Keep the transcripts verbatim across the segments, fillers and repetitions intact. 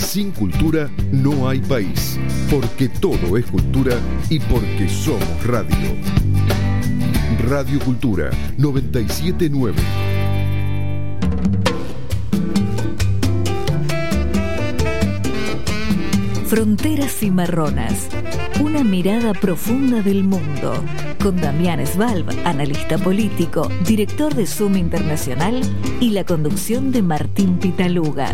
Sin cultura no hay país, porque todo es cultura y porque somos radio. Radio Cultura noventa y siete punto nueve. Fronteras Cimarronas, una mirada profunda del mundo, con Damián Svalb, analista político, director de Zoom Internacional, y la conducción de Martín Pitaluga.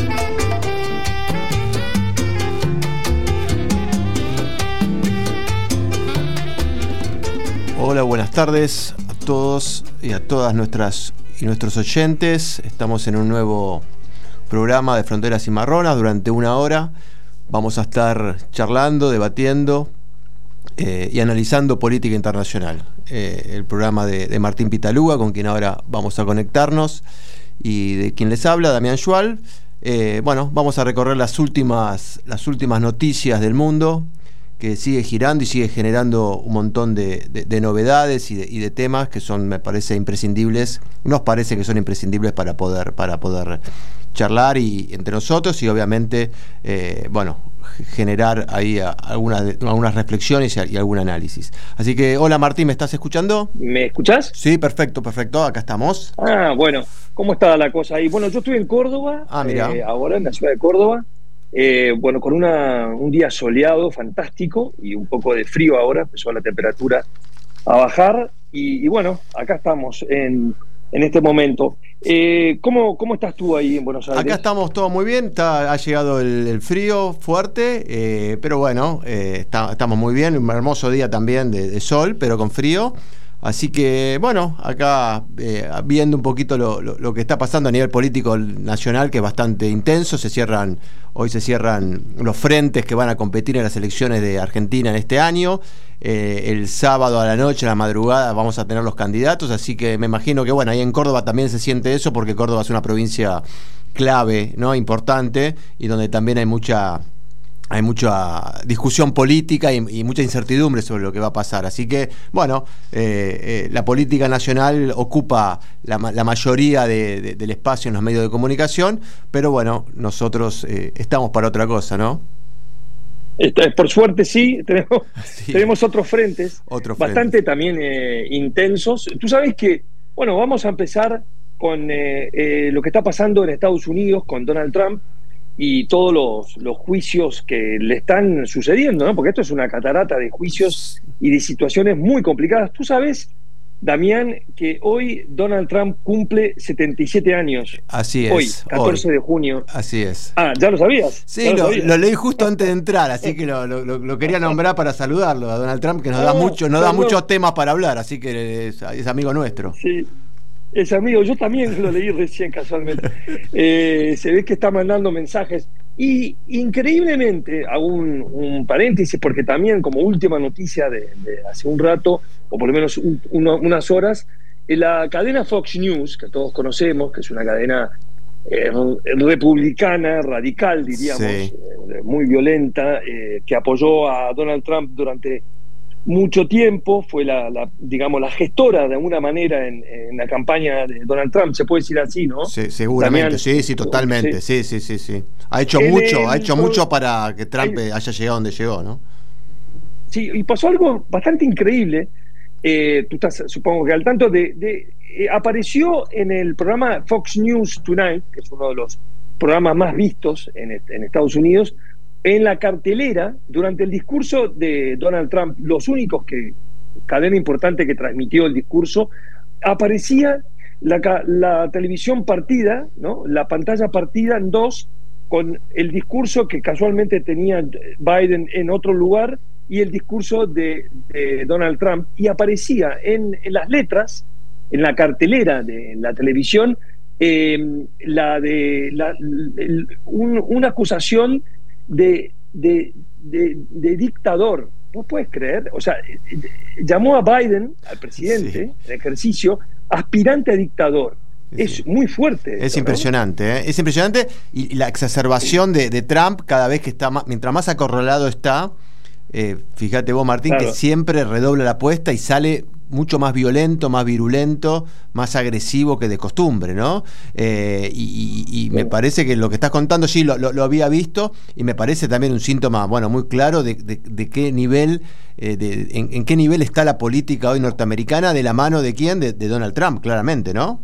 Hola, buenas tardes a todos y a todas nuestras y nuestros oyentes. Estamos en un nuevo programa de Fronteras Cimarronas durante una hora. Vamos a estar charlando, debatiendo eh, y analizando política internacional. Eh, el programa de, de Martín Pitaluga, con quien ahora vamos a conectarnos, y de quien les habla, Damián Svalb. Eh, bueno, vamos a recorrer las últimas, las últimas noticias del mundo, que sigue girando y sigue generando un montón de, de, de novedades y de, y de temas que son, me parece, imprescindibles. Nos parece que son imprescindibles para poder, para poder charlar y entre nosotros y obviamente eh, bueno, generar ahí a, algunas, algunas reflexiones y, a, y algún análisis. Así que, hola Martín, ¿me estás escuchando? ¿Me escuchás? Sí, perfecto, perfecto, acá estamos. Ah, bueno, ¿cómo está la cosa ahí? Bueno, yo estoy en Córdoba, ah, mira. Eh, ahora en la ciudad de Córdoba, eh, bueno, con una, un día soleado, fantástico, y un poco de frío ahora, empezó la temperatura a bajar, y, y bueno, acá estamos en, en este momento. Eh, ¿cómo, ¿Cómo estás tú ahí en Buenos Aires? Acá estamos todo muy bien, está, ha llegado el, el frío fuerte, eh, pero bueno, eh, está, estamos muy bien, un hermoso día también de, de sol, pero con frío. Así que, bueno, acá eh, viendo un poquito lo, lo, lo que está pasando a nivel político nacional, que es bastante intenso. Se cierran, hoy se cierran los frentes que van a competir en las elecciones de Argentina en este año. Eh, el sábado a la noche, a la madrugada, vamos a tener los candidatos. Así que me imagino que, bueno, ahí en Córdoba también se siente eso, porque Córdoba es una provincia clave, ¿no? Importante, y donde también hay mucha... hay mucha discusión política y, y mucha incertidumbre sobre lo que va a pasar. Así que, bueno, eh, eh, la política nacional ocupa la, la mayoría de, de, del espacio en los medios de comunicación, pero bueno, nosotros eh, estamos para otra cosa, ¿no? Por suerte sí, tenemos, sí. tenemos otros frentes, Otro bastante frente. también eh, intensos. Tú sabes que, bueno, vamos a empezar con eh, eh, lo que está pasando en Estados Unidos con Donald Trump y todos los, los juicios que le están sucediendo, ¿no? Porque esto es una catarata de juicios y de situaciones muy complicadas. Tú sabes, Damián, que hoy Donald Trump cumple setenta y siete años. Así es. Hoy, catorce de junio. Así es. Ah, ¿ya lo sabías? Sí, lo, lo, sabías? lo leí justo antes de entrar, así que lo, lo, lo quería nombrar para saludarlo a Donald Trump, que nos da, oh, mucho, nos da muchos temas para hablar, así que es, es amigo nuestro. Sí. Es amigo, yo también lo leí recién casualmente. Eh, se ve que está mandando mensajes. Y increíblemente, hago un, un paréntesis, porque también como última noticia de, de hace un rato, o por lo menos un, uno, unas horas, en la cadena Fox News, que todos conocemos, que es una cadena eh, republicana, radical, diríamos, sí. eh, muy violenta, eh, que apoyó a Donald Trump durante mucho tiempo, fue la, la digamos la gestora de alguna manera en, en la campaña de Donald Trump, se puede decir así, ¿no? Sí, seguramente, Damián, sí, sí, totalmente, sí, sí, sí, sí. Ha hecho en mucho, el, ha hecho mucho para que Trump hay, haya llegado donde llegó, ¿no? Sí, y pasó algo bastante increíble. Eh, tú estás, supongo que al tanto de, de eh, apareció en el programa Fox News Tonight, que es uno de los programas más vistos en, en Estados Unidos, en la cartelera, durante el discurso de Donald Trump, los únicos que, cadena importante que transmitió el discurso, aparecía la, la televisión partida, ¿no? La pantalla partida en dos, con el discurso que casualmente tenía Biden en otro lugar y el discurso de, de Donald Trump, y aparecía en, en las letras, en la cartelera de la televisión, eh, la de la, el, un, una acusación De, de, de, de dictador. ¿Vos puedes creer? O sea, llamó a Biden, al presidente, sí. en ejercicio, aspirante a dictador. Sí. Es muy fuerte. Es esto, impresionante, ¿no? ¿eh? Es impresionante. Y la exacerbación de, de Trump cada vez que está más, mientras más acorralado está, eh, fíjate vos, Martín, claro. que siempre redobla la apuesta y sale mucho más violento, más virulento, más agresivo que de costumbre, ¿no? Eh, y, y, y me parece que lo que estás contando, sí, lo, lo, lo había visto, y me parece también un síntoma, bueno, muy claro de, de, de qué nivel, eh, de, en, en qué nivel está la política hoy norteamericana, de la mano de quién, de, de Donald Trump, claramente, ¿no?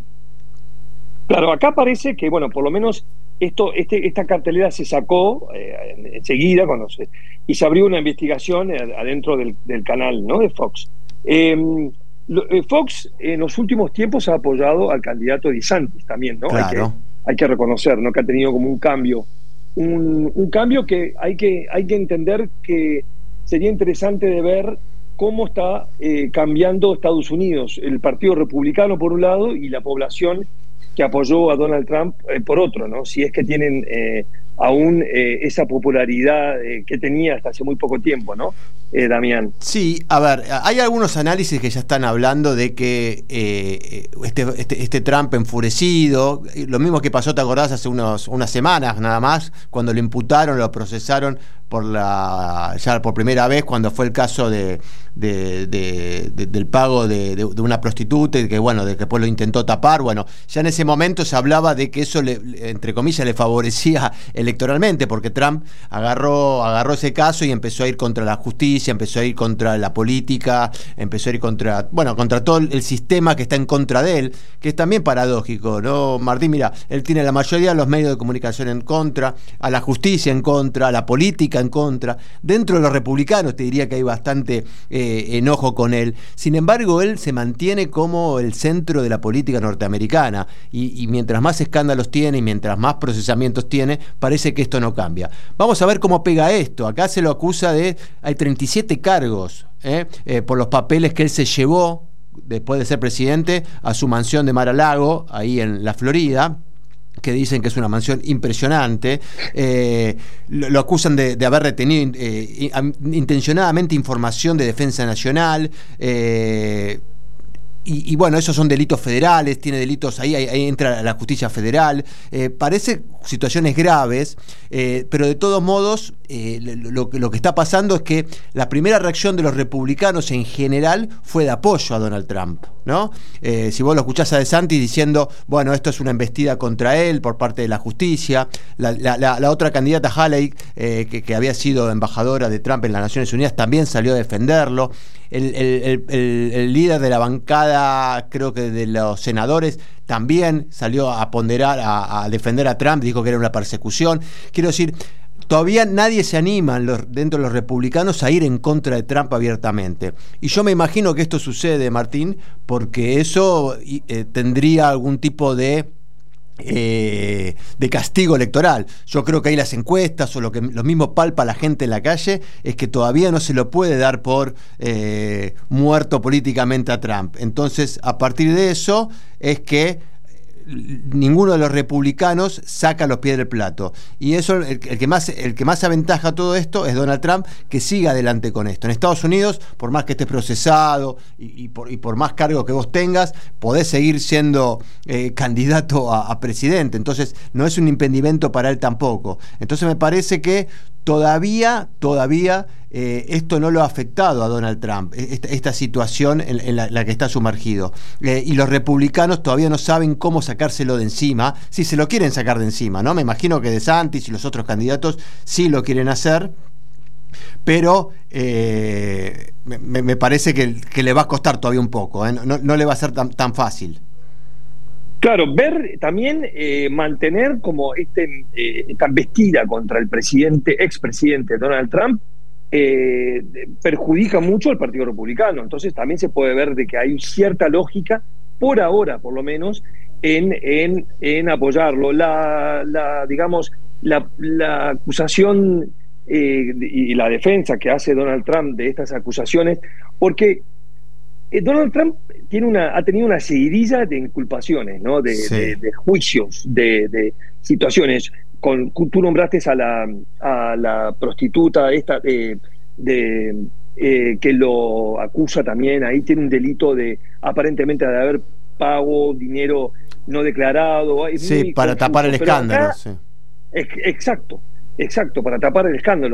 Claro, acá parece que, bueno, por lo menos esto, este, esta cartelera se sacó eh, enseguida cuando se, y se abrió una investigación adentro del, del canal, ¿no?, de Fox. Eh, lo, eh, Fox en los últimos tiempos ha apoyado al candidato DeSantis también, ¿no? Claro. Hay que, hay que reconocer, ¿no?, que ha tenido como un cambio, un, un cambio que hay, que hay que entender que sería interesante de ver cómo está eh, cambiando Estados Unidos, el Partido Republicano por un lado y la población que apoyó a Donald Trump eh, por otro, ¿no? Si es que tienen eh, aún eh, esa popularidad eh, que tenía hasta hace muy poco tiempo, ¿no, eh, Damián? Sí, a ver, hay algunos análisis que ya están hablando de que eh, este, este, este Trump enfurecido, lo mismo que pasó, ¿te acordás?, hace unos, unas semanas nada más, cuando lo imputaron, lo procesaron por la ya por primera vez, cuando fue el caso de, de, de, de del pago de, de, de una prostituta, y que bueno, de que después lo intentó tapar. Bueno, ya en ese momento se hablaba de que eso le, entre comillas, le favorecía electoralmente, porque Trump agarró, agarró ese caso y empezó a ir contra la justicia, empezó a ir contra la política, empezó a ir contra, bueno, contra todo el sistema que está en contra de él, que es también paradójico, ¿no, Martín? Mira, él tiene la mayoría de los medios de comunicación en contra, a la justicia en contra, a la política en contra. Dentro de los republicanos te diría que hay bastante eh, enojo con él. Sin embargo, él se mantiene como el centro de la política norteamericana, y, y mientras más escándalos tiene y mientras más procesamientos tiene, parece que esto no cambia. Vamos a ver cómo pega esto. Acá se lo acusa de, hay treinta y siete cargos eh, eh, por los papeles que él se llevó después de ser presidente a su mansión de Mar-a-Lago, ahí en la Florida, que dicen que es una mansión impresionante. Eh, lo, lo acusan de, de haber retenido eh, intencionadamente información de defensa nacional, eh, Y, y bueno, esos son delitos federales, tiene delitos, ahí, ahí, ahí entra la justicia federal, eh, parece situaciones graves, eh, pero de todos modos eh, lo, lo que está pasando es que la primera reacción de los republicanos en general fue de apoyo a Donald Trump, ¿no? Eh, si vos lo escuchás a DeSantis diciendo, bueno, esto es una embestida contra él por parte de la justicia, la, la, la, la otra candidata, Haley, eh, que, que había sido embajadora de Trump en las Naciones Unidas, también salió a defenderlo. El, el, el, el líder de la bancada, creo que de los senadores, también salió a ponderar, a, a defender a Trump, dijo que era una persecución. Quiero decir, todavía nadie se anima en los, dentro de los republicanos a ir en contra de Trump abiertamente. Y yo me imagino que esto sucede, Martín, porque eso eh, tendría algún tipo de... Eh, de castigo electoral. Yo creo que ahí las encuestas o lo que lo mismo palpa la gente en la calle es que todavía no se lo puede dar por eh, muerto políticamente a Trump. Entonces, a partir de eso es que ninguno de los republicanos saca los pies del plato, y eso el, el que más el que más aventaja todo esto es Donald Trump, que siga adelante con esto. En Estados Unidos, por más que estés procesado y, y, por, y por más cargos que vos tengas, podés seguir siendo eh, candidato a, a presidente, entonces no es un impedimento para él tampoco. Entonces me parece que todavía todavía eh, esto no lo ha afectado a Donald Trump, esta, esta situación en, en la, la que está sumergido, eh, y los republicanos todavía no saben cómo sacárselo de encima, si se lo quieren sacar de encima, ¿no? Me imagino que DeSantis y los otros candidatos sí lo quieren hacer, pero eh, me, me parece que, que le va a costar todavía un poco, ¿eh? no, no le va a ser tan, tan fácil. Claro, ver también eh, mantener como este, eh, esta embestida contra el presidente, expresidente Donald Trump, eh, perjudica mucho al Partido Republicano. Entonces también se puede ver de que hay cierta lógica, por ahora por lo menos, en, en, en apoyarlo. La, la digamos, la, la acusación eh, y la defensa que hace Donald Trump de estas acusaciones, porque Donald Trump tiene una, ha tenido una seguidilla de inculpaciones, ¿no? de, sí. de, de juicios, de, de situaciones. Con, tú nombraste a la, a la prostituta esta de, de eh, que lo acusa también, ahí tiene un delito de aparentemente de haber pago dinero no declarado. Sí, para confuso, tapar el escándalo. Acá, sí. Exacto, exacto, para tapar el escándalo.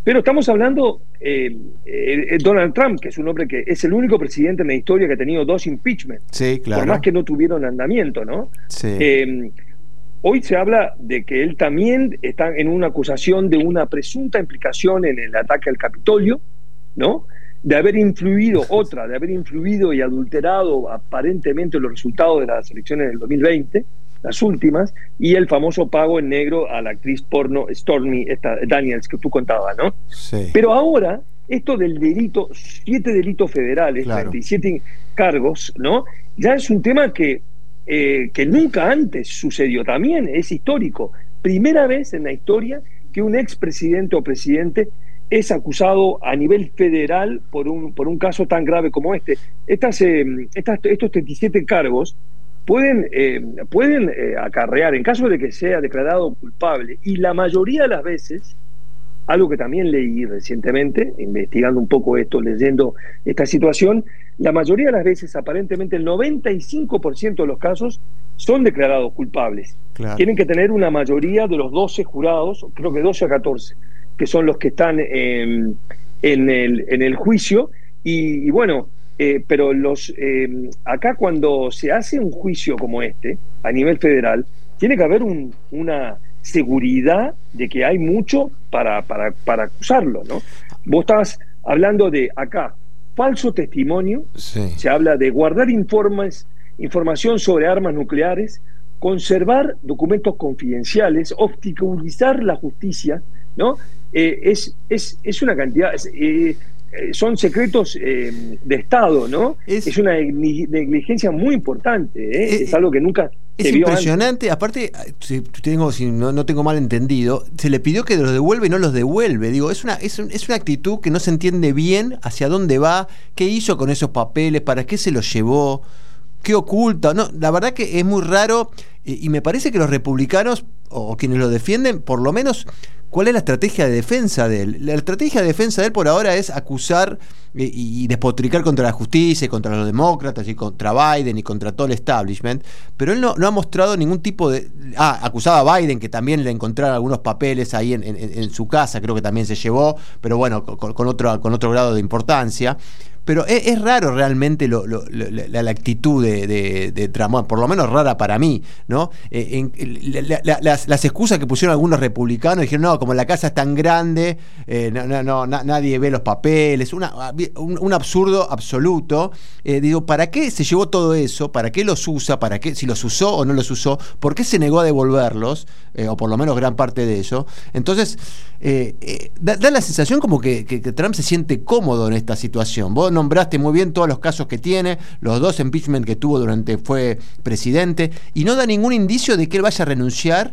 Pero estamos hablando eh, eh, Donald Trump, que es un hombre que es el único presidente en la historia que ha tenido dos impeachments, sí, claro. por más que no tuvieron andamiento, ¿no? Sí. Eh, hoy se habla de que él también está en una acusación de una presunta implicación en el ataque al Capitolio, ¿no? De haber influido, otra, de haber influido y adulterado aparentemente los resultados de las elecciones del dos mil veinte, las últimas, y el famoso pago en negro a la actriz porno Stormy esta, Daniels, que tú contabas, ¿no? Sí. Pero ahora, esto del delito, siete delitos federales, claro. treinta y siete cargos, ¿no? Ya es un tema que, eh, que nunca antes sucedió, también es histórico. Primera vez en la historia que un expresidente o presidente es acusado a nivel federal por un, por un caso tan grave como este. Estas, eh, estas, estos treinta y siete cargos pueden, eh, pueden eh, acarrear, en caso de que sea declarado culpable, y la mayoría de las veces, algo que también leí recientemente, investigando un poco esto, leyendo esta situación, la mayoría de las veces, aparentemente el noventa y cinco por ciento de los casos, son declarados culpables. Claro. Tienen que tener una mayoría de los doce jurados, creo que doce a catorce, que son los que están eh, en, el, en el juicio, y, y bueno, Eh, pero los eh, acá cuando se hace un juicio como este a nivel federal tiene que haber un, una seguridad de que hay mucho para, para, para acusarlo, ¿no? Vos estabas hablando de acá falso testimonio, sí. Se habla de guardar informes, información sobre armas nucleares, conservar documentos confidenciales, obstaculizar la justicia, ¿no? Eh, es, es, es una cantidad... Es, eh, son secretos eh, de Estado, ¿no? Es, es una negligencia muy importante, ¿eh? Es, es algo que nunca es se vio impresionante. Antes. Aparte, si tengo, si no, no tengo mal entendido, se le pidió que los devuelve y no los devuelve. Digo, es una, es, un, es una actitud que no se entiende bien hacia dónde va, qué hizo con esos papeles, para qué se los llevó, qué oculta. No, la verdad que es muy raro, y, y me parece que los republicanos, o quienes lo defienden, por lo menos... ¿Cuál es la estrategia de defensa de él? La estrategia de defensa de él por ahora es acusar eh, y despotricar contra la justicia, y contra los demócratas, y contra Biden, y contra todo el establishment, pero él no, no ha mostrado ningún tipo de... Ah, acusaba a Biden, que también le encontraron algunos papeles ahí en, en, en su casa, creo que también se llevó, pero bueno, con, con, otro, con otro grado de importancia. Pero es, es raro realmente lo, lo, lo, la, la actitud de, de, de Trump, por lo menos rara para mí, ¿no? Eh, en, la, la, las, las excusas que pusieron algunos republicanos, dijeron, no, como la casa es tan grande, eh, no, no, no, na, nadie ve los papeles, una, un, un absurdo absoluto. Eh, digo, ¿para qué se llevó todo eso? ¿Para qué los usa? ¿Para qué, si los usó o no los usó? ¿Por qué se negó a devolverlos? Eh, o por lo menos gran parte de eso. Entonces, eh, eh, da, da la sensación como que, que, que Trump se siente cómodo en esta situación. Vos nombraste muy bien todos los casos que tiene, los dos impeachment que tuvo durante fue presidente, y no da ningún indicio de que él vaya a renunciar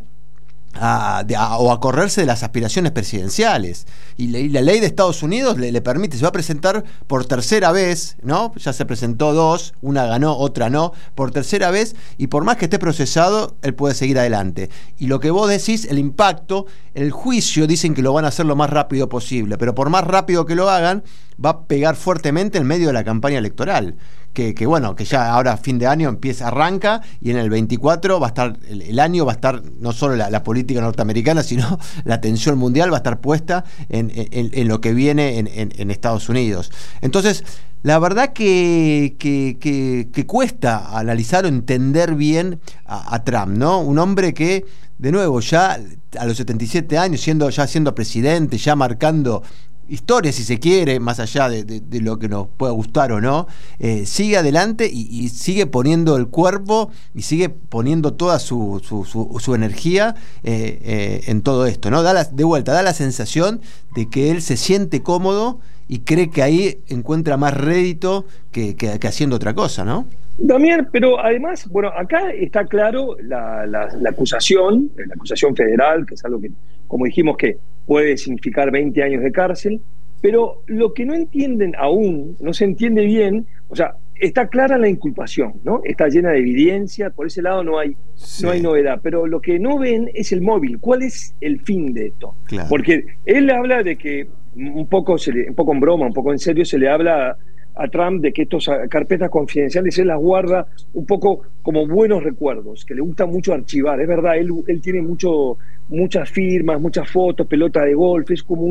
a, de, a, o a correrse de las aspiraciones presidenciales. Y, le, y la ley de Estados Unidos le, le permite, se va a presentar por tercera vez, ¿no? Ya se presentó dos, una ganó, otra no, por tercera vez, y por más que esté procesado, él puede seguir adelante. Y lo que vos decís, el impacto, el juicio, dicen que lo van a hacer lo más rápido posible, pero por más rápido que lo hagan, va a pegar fuertemente en medio de la campaña electoral. Que, que bueno, que ya ahora fin de año empieza, arranca, y en el veinticuatro va a estar, el, el año va a estar, no solo la, la política norteamericana, sino la atención mundial va a estar puesta en, en, en lo que viene en, en, en Estados Unidos. Entonces, la verdad que, que, que, que cuesta analizar o entender bien a, a Trump, ¿no? Un hombre que, de nuevo, ya a los setenta y siete años, siendo, ya siendo presidente, ya marcando historia, si se quiere, más allá de, de, de lo que nos pueda gustar o no, eh, sigue adelante y, y sigue poniendo el cuerpo y sigue poniendo toda su, su, su, su energía eh, eh, en todo esto, ¿no? Da la, de vuelta, da la sensación de que él se siente cómodo y cree que ahí encuentra más rédito que, que, que haciendo otra cosa, ¿no? También, pero además, bueno, acá está claro la, la, la acusación, la acusación federal, que es algo que, como dijimos, que puede significar veinte años de cárcel, pero lo que no entienden aún, no se entiende bien, o sea, está clara la inculpación, ¿no? Está llena de evidencia, por ese lado no hay, sí. no hay novedad, pero lo que no ven es el móvil. ¿Cuál es el fin de esto? Claro. Porque él habla de que, un poco, se le, un poco en broma, un poco en serio, se le habla a Trump de que estas carpetas confidenciales él las guarda un poco como buenos recuerdos, que le gusta mucho archivar. Es verdad, él, él tiene mucho, muchas firmas, muchas fotos, pelota de golf, es como un,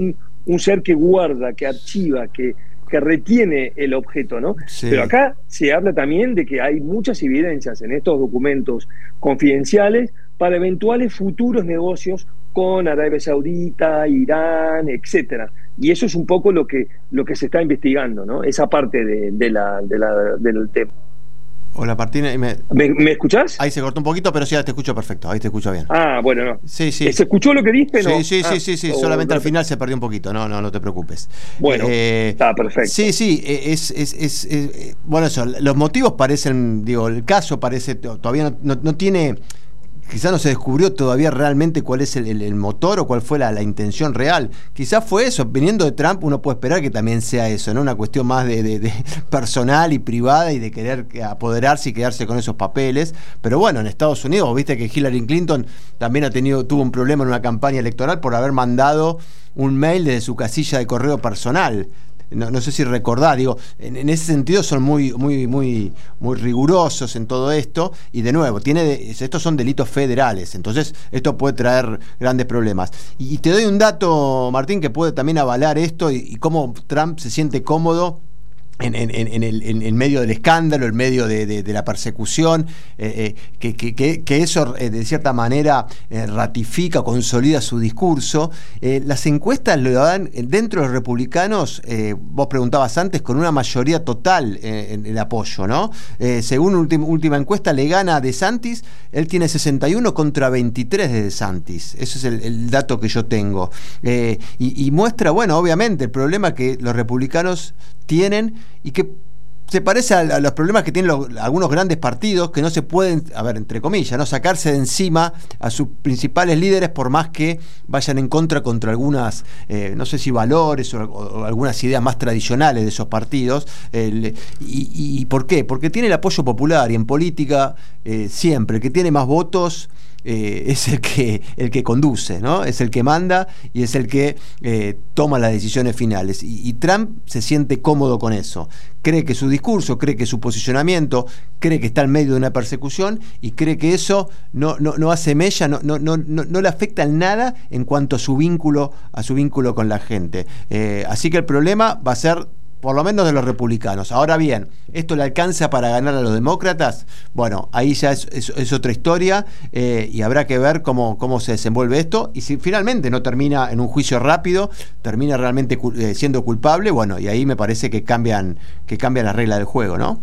un ser que guarda, que archiva, que, que retiene el objeto, ¿no? Sí. Pero acá se habla también de que hay muchas evidencias en estos documentos confidenciales para eventuales futuros negocios con Arabia Saudita, Irán, etcétera. Y eso es un poco lo que, lo que se está investigando, ¿no? Esa parte de, de la, de la, del tema. Hola, Martín. ¿Me, ¿Me, ¿Me escuchás? Ahí se cortó un poquito, pero sí, te escucho perfecto. Ahí te escucho bien. Ah, bueno, no. Sí, sí. ¿Se escuchó lo que diste? Sí, no? sí, ah, sí, sí, sí. oh, Solamente no, al final se perdió un poquito. No, no, no te preocupes. Bueno, eh, está perfecto. Sí, sí. Es, es, es, es, bueno, eso. Los motivos parecen, digo, el caso parece, todavía no, no, no tiene... Quizás no se descubrió todavía realmente cuál es el, el, el motor o cuál fue la, la intención real. Quizás fue eso. Viniendo de Trump, uno puede esperar que también sea eso, ¿no? Una cuestión más de, de, de personal y privada y de querer apoderarse y quedarse con esos papeles. Pero bueno, en Estados Unidos, viste que Hillary Clinton también ha tenido, tuvo un problema en una campaña electoral por haber mandado un mail desde su casilla de correo personal. No, no sé si recordás, digo, en, en ese sentido son muy, muy, muy, muy rigurosos en todo esto, y de nuevo, tiene de, estos son delitos federales, entonces esto puede traer grandes problemas. Y, y te doy un dato, Martín, que puede también avalar esto y, y cómo Trump se siente cómodo En, en, en, el, en, en medio del escándalo, en medio de, de, de la persecución, eh, eh, que, que, que eso eh, de cierta manera eh, ratifica, consolida su discurso. Eh, las encuestas lo dan dentro de los republicanos, eh, vos preguntabas antes, con una mayoría total eh, en el apoyo, ¿no? Eh, según última, última encuesta, le gana a DeSantis, él tiene sesenta y uno contra veintitrés de DeSantis. Ese es el, el dato que yo tengo. Eh, y, y muestra, bueno, obviamente, el problema que los republicanos tienen y que se parece a, a los problemas que tienen los, algunos grandes partidos que no se pueden, a ver, entre comillas, no sacarse de encima a sus principales líderes por más que vayan en contra contra algunas, eh, no sé si valores o, o algunas ideas más tradicionales de esos partidos. Eh, y, y ¿por qué? Porque tiene el apoyo popular y en política eh, siempre el que tiene más votos Eh, es el que el que conduce, ¿no? Es el que manda y es el que eh, toma las decisiones finales. Y, y Trump se siente cómodo con eso. Cree que su discurso, cree que su posicionamiento, cree que está en medio de una persecución y cree que eso no, no, no hace mella, no, no, no, no, no le afecta en nada en cuanto a su vínculo, a su vínculo con la gente. Eh, así que el problema va a ser por lo menos de los republicanos. Ahora bien, ¿esto le alcanza para ganar a los demócratas? Bueno, ahí ya es, es, es otra historia eh, y habrá que ver cómo, cómo se desenvuelve esto y si finalmente no termina en un juicio rápido, termina realmente eh, siendo culpable, bueno, y ahí me parece que cambian, que cambian las reglas del juego, ¿no?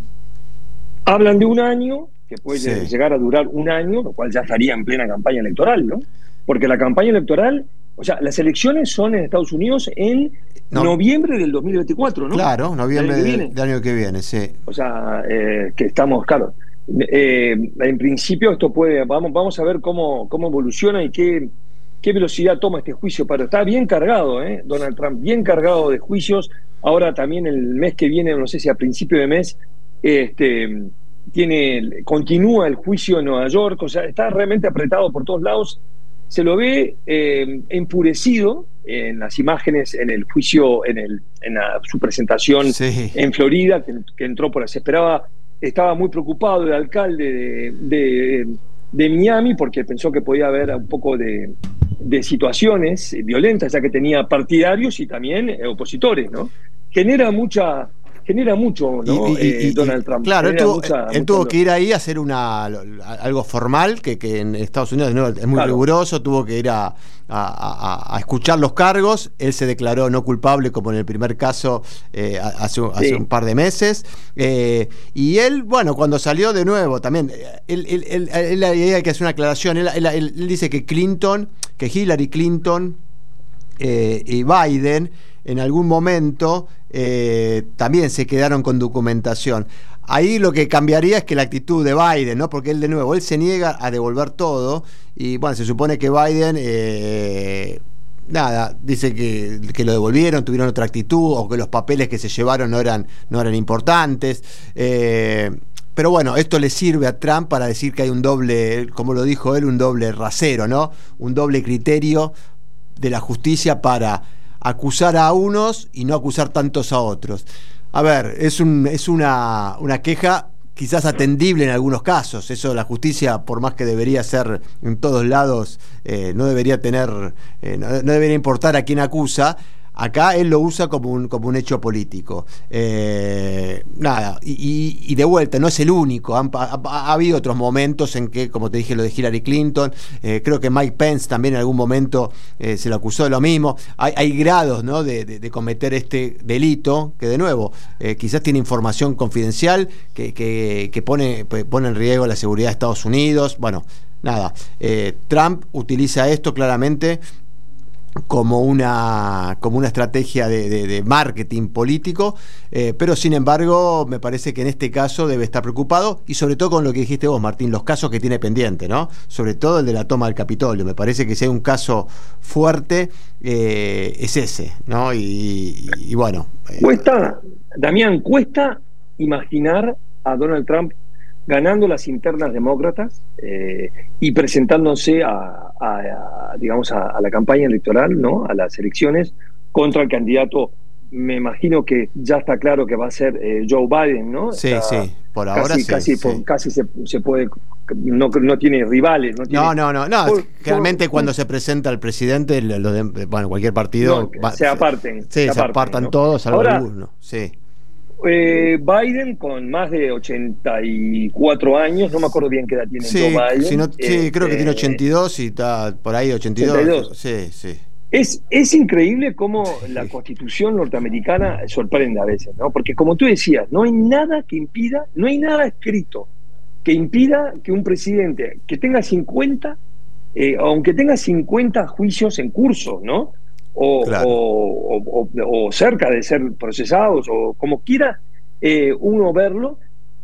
Hablan de un año, que puede Sí. llegar a durar un año, lo cual ya estaría en plena campaña electoral, ¿no? Porque la campaña electoral, o sea, las elecciones son en Estados Unidos en no. noviembre del dos mil veinticuatro, ¿no? Claro, noviembre del año, del año que viene, sí. O sea, eh, que estamos, claro. Eh, en principio esto puede, vamos, vamos a ver cómo, cómo evoluciona y qué, qué velocidad toma este juicio, pero está bien cargado, ¿eh? Donald Trump, bien cargado de juicios. Ahora también el mes que viene, no sé si a principio de mes, este, tiene, continúa el juicio en Nueva York, o sea, está realmente apretado por todos lados. Se lo ve eh, enfurecido en las imágenes, en el juicio, en, el, en la, su presentación sí. en Florida, que, que entró por se esperaba, estaba muy preocupado el alcalde de, de, de Miami porque pensó que podía haber un poco de, de situaciones violentas, ya que tenía partidarios y también eh, opositores, ¿no? Genera mucha... genera mucho, ¿no? Y, y, y, eh, Donald Trump. Claro, él tuvo, mucha, él mucha tuvo que ir ahí a hacer una algo formal, que, que en Estados Unidos no, es muy claro. riguroso, tuvo que ir a, a, a, a escuchar los cargos, él se declaró no culpable como en el primer caso eh, hace, hace sí. un par de meses, eh, y él, bueno, cuando salió de nuevo, también, él, él, él, él, él hay que hacer una aclaración, él, él, él, él dice que Clinton, que Hillary Clinton eh, y Biden en algún momento eh, también se quedaron con documentación. Ahí lo que cambiaría es que la actitud de Biden, ¿no? Porque él de nuevo, él se niega a devolver todo y bueno, se supone que Biden eh, nada, dice que, que lo devolvieron, tuvieron otra actitud o que los papeles que se llevaron no eran, no eran importantes. Eh, Pero bueno, esto le sirve a Trump para decir que hay un doble, como lo dijo él, un doble rasero, ¿no? Un doble criterio de la justicia para acusar a unos y no acusar tantos a otros. A ver, es, un, es una, una queja quizás atendible en algunos casos. Eso la justicia, por más que debería ser en todos lados, eh, no debería tener, eh, no, no debería importar a quién acusa. acá él lo usa como un, como un hecho político. Eh, nada, y, y de vuelta, no es el único. Han, ha, ha habido otros momentos en que, como te dije, lo de Hillary Clinton, eh, creo que Mike Pence también en algún momento eh, se le acusó de lo mismo. Hay, hay grados, ¿no?, de, de, de cometer este delito, que de nuevo, eh, quizás tiene información confidencial que, que, que pone, pone en riesgo la seguridad de Estados Unidos. Bueno, nada, eh, Trump utiliza esto claramente como una, como una estrategia de, de, de marketing político, eh, pero sin embargo me parece que en este caso debe estar preocupado, y sobre todo con lo que dijiste vos, Martín, los casos que tiene pendiente, ¿no? Sobre todo el de la toma del Capitolio. Me parece que si hay un caso fuerte, eh, es ese, ¿no? Y, y, y bueno. Eh, cuesta, Damián, cuesta imaginar a Donald Trump ganando las internas demócratas eh, y presentándose a, a, a digamos a, a la campaña electoral, ¿no?, a las elecciones contra el candidato. Me imagino que ya está claro que va a ser eh, Joe Biden, ¿no? Sí, está sí, por ahora casi, sí, casi, sí. Por, casi se, se puede, no, no tiene rivales. No, tiene, no, no, no, no. por, Realmente por, cuando por, se presenta el presidente, lo, lo de, bueno, cualquier partido no, va, se aparten. Sí, se, se aparten, apartan ¿no? todos, salvo Ahora, alguno, sí. Eh, Biden con más de ochenta y cuatro años, no me acuerdo bien qué edad tiene sí, Joe Biden. Si no, sí, este, creo que tiene ochenta y dos y está por ahí ochenta y dos. ochenta y dos. Sí, sí. Es, es increíble cómo la Constitución norteamericana sorprende a veces, ¿no? Porque como tú decías, no hay nada que impida, no hay nada escrito que impida que un presidente que tenga cincuenta, eh, aunque tenga cincuenta juicios en curso, ¿no? O, claro. o, o, o, o cerca de ser procesados, o como quiera eh, uno verlo,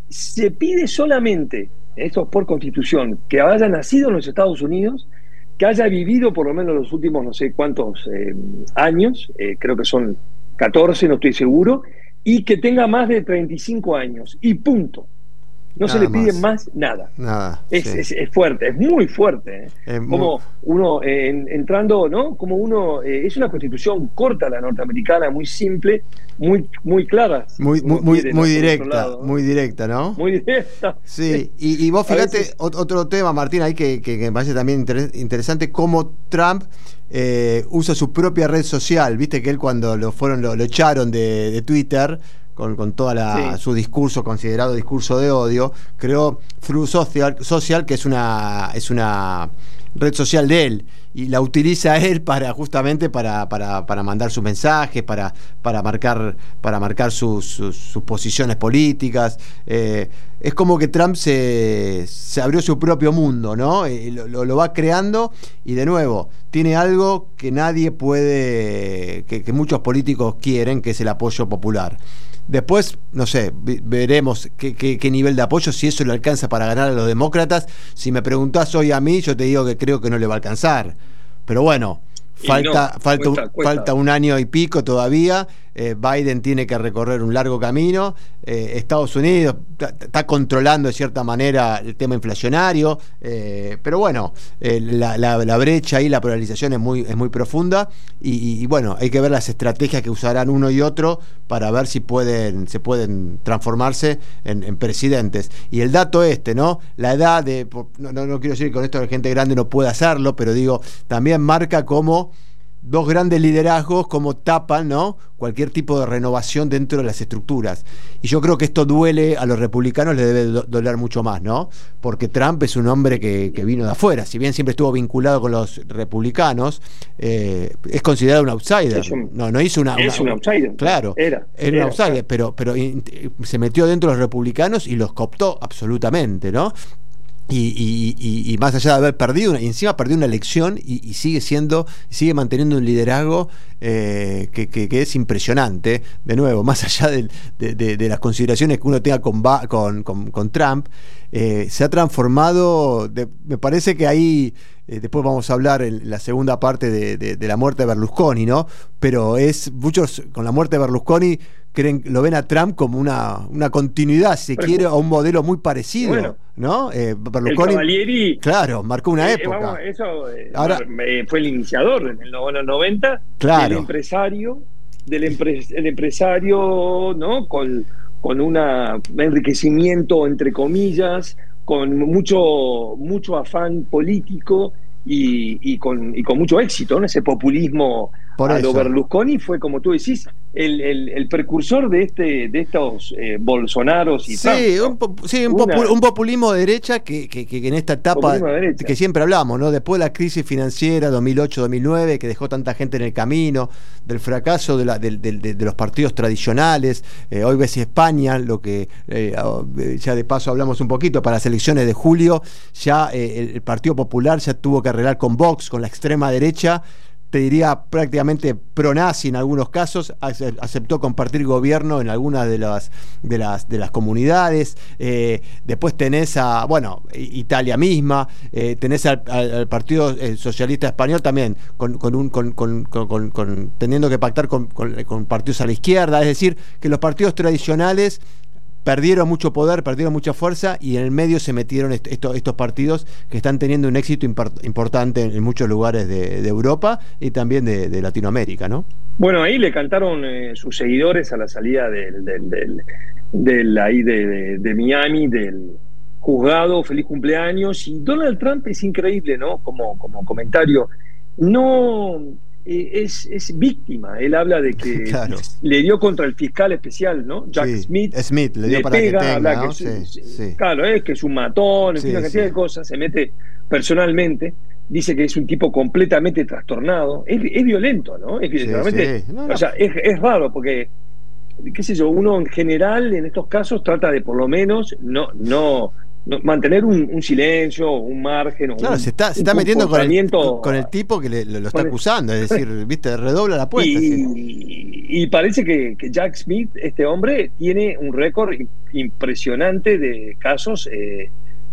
se pide solamente, esto es por Constitución, que haya nacido en los Estados Unidos, que haya vivido por lo menos los últimos no sé cuántos eh, años, eh, creo que son catorce, no estoy seguro, y que tenga más de treinta y cinco años, y punto. No nada se le pide más, más nada. Nada. Es, Sí. es, es fuerte, es muy fuerte. ¿eh? Es como muy... uno eh, entrando, ¿no? Como uno, eh, es una constitución corta la norteamericana, muy simple, muy, muy clara. Muy, muy, muy, quiere, muy ¿no? directa, lado, ¿no? muy directa, ¿no? Muy directa. Sí, y, y vos fíjate, veces... otro tema, Martín, ahí que, que, que me parece también inter interesante, cómo Trump eh, usa su propia red social. Viste que él cuando lo fueron, lo, lo echaron de, de Twitter, con, con toda la, sí. su discurso, considerado discurso de odio, creó Truth Social, Social, que es una, es una red social de él, y la utiliza él para justamente para, para, para mandar sus mensajes, para, para marcar, para marcar sus, sus, sus posiciones políticas. Eh, es como que Trump se, se abrió su propio mundo, ¿no? Eh, lo, lo, lo va creando, y de nuevo, tiene algo que nadie puede, que, que muchos políticos quieren, que es el apoyo popular. Después, no sé, veremos qué, qué, qué nivel de apoyo, si eso le alcanza para ganar a los demócratas. Si me preguntás hoy a mí, yo te digo que creo que no le va a alcanzar. Pero bueno, falta, no, falta, cuesta, cuesta. falta un año y pico todavía. Eh, Biden tiene que recorrer un largo camino. Eh, Estados Unidos está controlando de cierta manera el tema inflacionario. Eh, pero bueno, eh, la, la, la brecha y la polarización es muy, es muy profunda. Y, y bueno, hay que ver las estrategias que usarán uno y otro para ver si pueden, se pueden transformarse en, en presidentes. Y el dato este, ¿no? La edad de. No, no, no quiero decir que con esto la gente grande no puede hacerlo, pero digo, también marca cómo dos grandes liderazgos como tapan, ¿no?, cualquier tipo de renovación dentro de las estructuras. Y yo creo que esto duele a los republicanos, les debe do doler mucho más, ¿no? Porque Trump es un hombre que, que vino de afuera, si bien siempre estuvo vinculado con los republicanos, eh, es considerado un outsider. Es un, no, no hizo una, es una, un outsider. Claro, era, era, era un outsider, claro. pero, pero se metió dentro de los republicanos y los cooptó absolutamente, ¿no? Y, y, y, y más allá de haber perdido una, y encima perdió una elección y, y sigue siendo, sigue manteniendo un liderazgo eh, que, que, que es impresionante. De nuevo, más allá de, de, de, de las consideraciones que uno tenga con, con, con, con Trump, eh, se ha transformado. De, me parece que ahí eh, después vamos a hablar en la segunda parte de, de, de la muerte de Berlusconi, ¿no? Pero es muchos con la muerte de Berlusconi creen, lo ven a Trump como una, una continuidad, si se quiere, a un modelo muy parecido, bueno, ¿no? Eh, Berlusconi, el Cavalieri, claro, marcó una eh, época. Vamos, eso eh, Ahora, eh, fue el iniciador en los noventa, claro, del empresario, del empre, el empresario, ¿no? Con, con un enriquecimiento, entre comillas, con mucho, mucho afán político y, y, con, y con mucho éxito, ¿no? Ese populismo Por a lo eso. Berlusconi fue, como tú decís, el, el, el precursor de este de estos eh, Bolsonaros y Sí, Trump, ¿no? un, sí un, Una- popu- un populismo de derecha que, que, que en esta etapa Populismo de derecha. que siempre hablamos, ¿no? Después de la crisis financiera dos mil ocho dos mil nueve, que dejó tanta gente en el camino, del fracaso de, la, de, de, de, de los partidos tradicionales, eh, hoy ves España, lo que eh, ya de paso hablamos un poquito, para las elecciones de julio, ya eh, el, el Partido Popular ya tuvo que arreglar con Vox, con la extrema derecha, te diría prácticamente pro-nazi en algunos casos, aceptó compartir gobierno en algunas de las de las de las comunidades. Eh, después tenés a, bueno, Italia misma, eh, tenés al, al, al Partido Socialista Español también con, con un con, con, con, con, con teniendo que pactar con, con, con partidos a la izquierda, es decir, que los partidos tradicionales perdieron mucho poder, perdieron mucha fuerza, y en el medio se metieron est estos, estos partidos que están teniendo un éxito import importante en, en muchos lugares de, de Europa y también de, de Latinoamérica, ¿no? Bueno, ahí le cantaron eh, sus seguidores a la salida del, del, del, del ahí de, de, de Miami, del juzgado, feliz cumpleaños. Y Donald Trump es increíble, ¿no? Como, como comentario, no eh, es, es víctima. Él habla de que claro. le dio contra el fiscal especial, ¿no? Jack sí, Smith. Smith le dio le para pega, que tenga, habla ¿no? que sí, es, sí. Claro, es que es un matón, en sí, fin, una cantidad sí. de cosas. Se mete personalmente. Dice que es un tipo completamente trastornado. Es, es violento, ¿no? Es, Sí, realmente, sí. No, no. O sea, es, es raro porque, qué sé yo, uno en general en estos casos trata de por lo menos no, no, no mantener un, un silencio, un margen. Claro, un, se está, se un está metiendo con el, comportamiento- con el tipo que le, lo, lo está con el- acusando, es decir, viste, redobla la apuesta. Y, sí. y parece que, que Jack Smith, este hombre, tiene un récord impresionante de casos eh,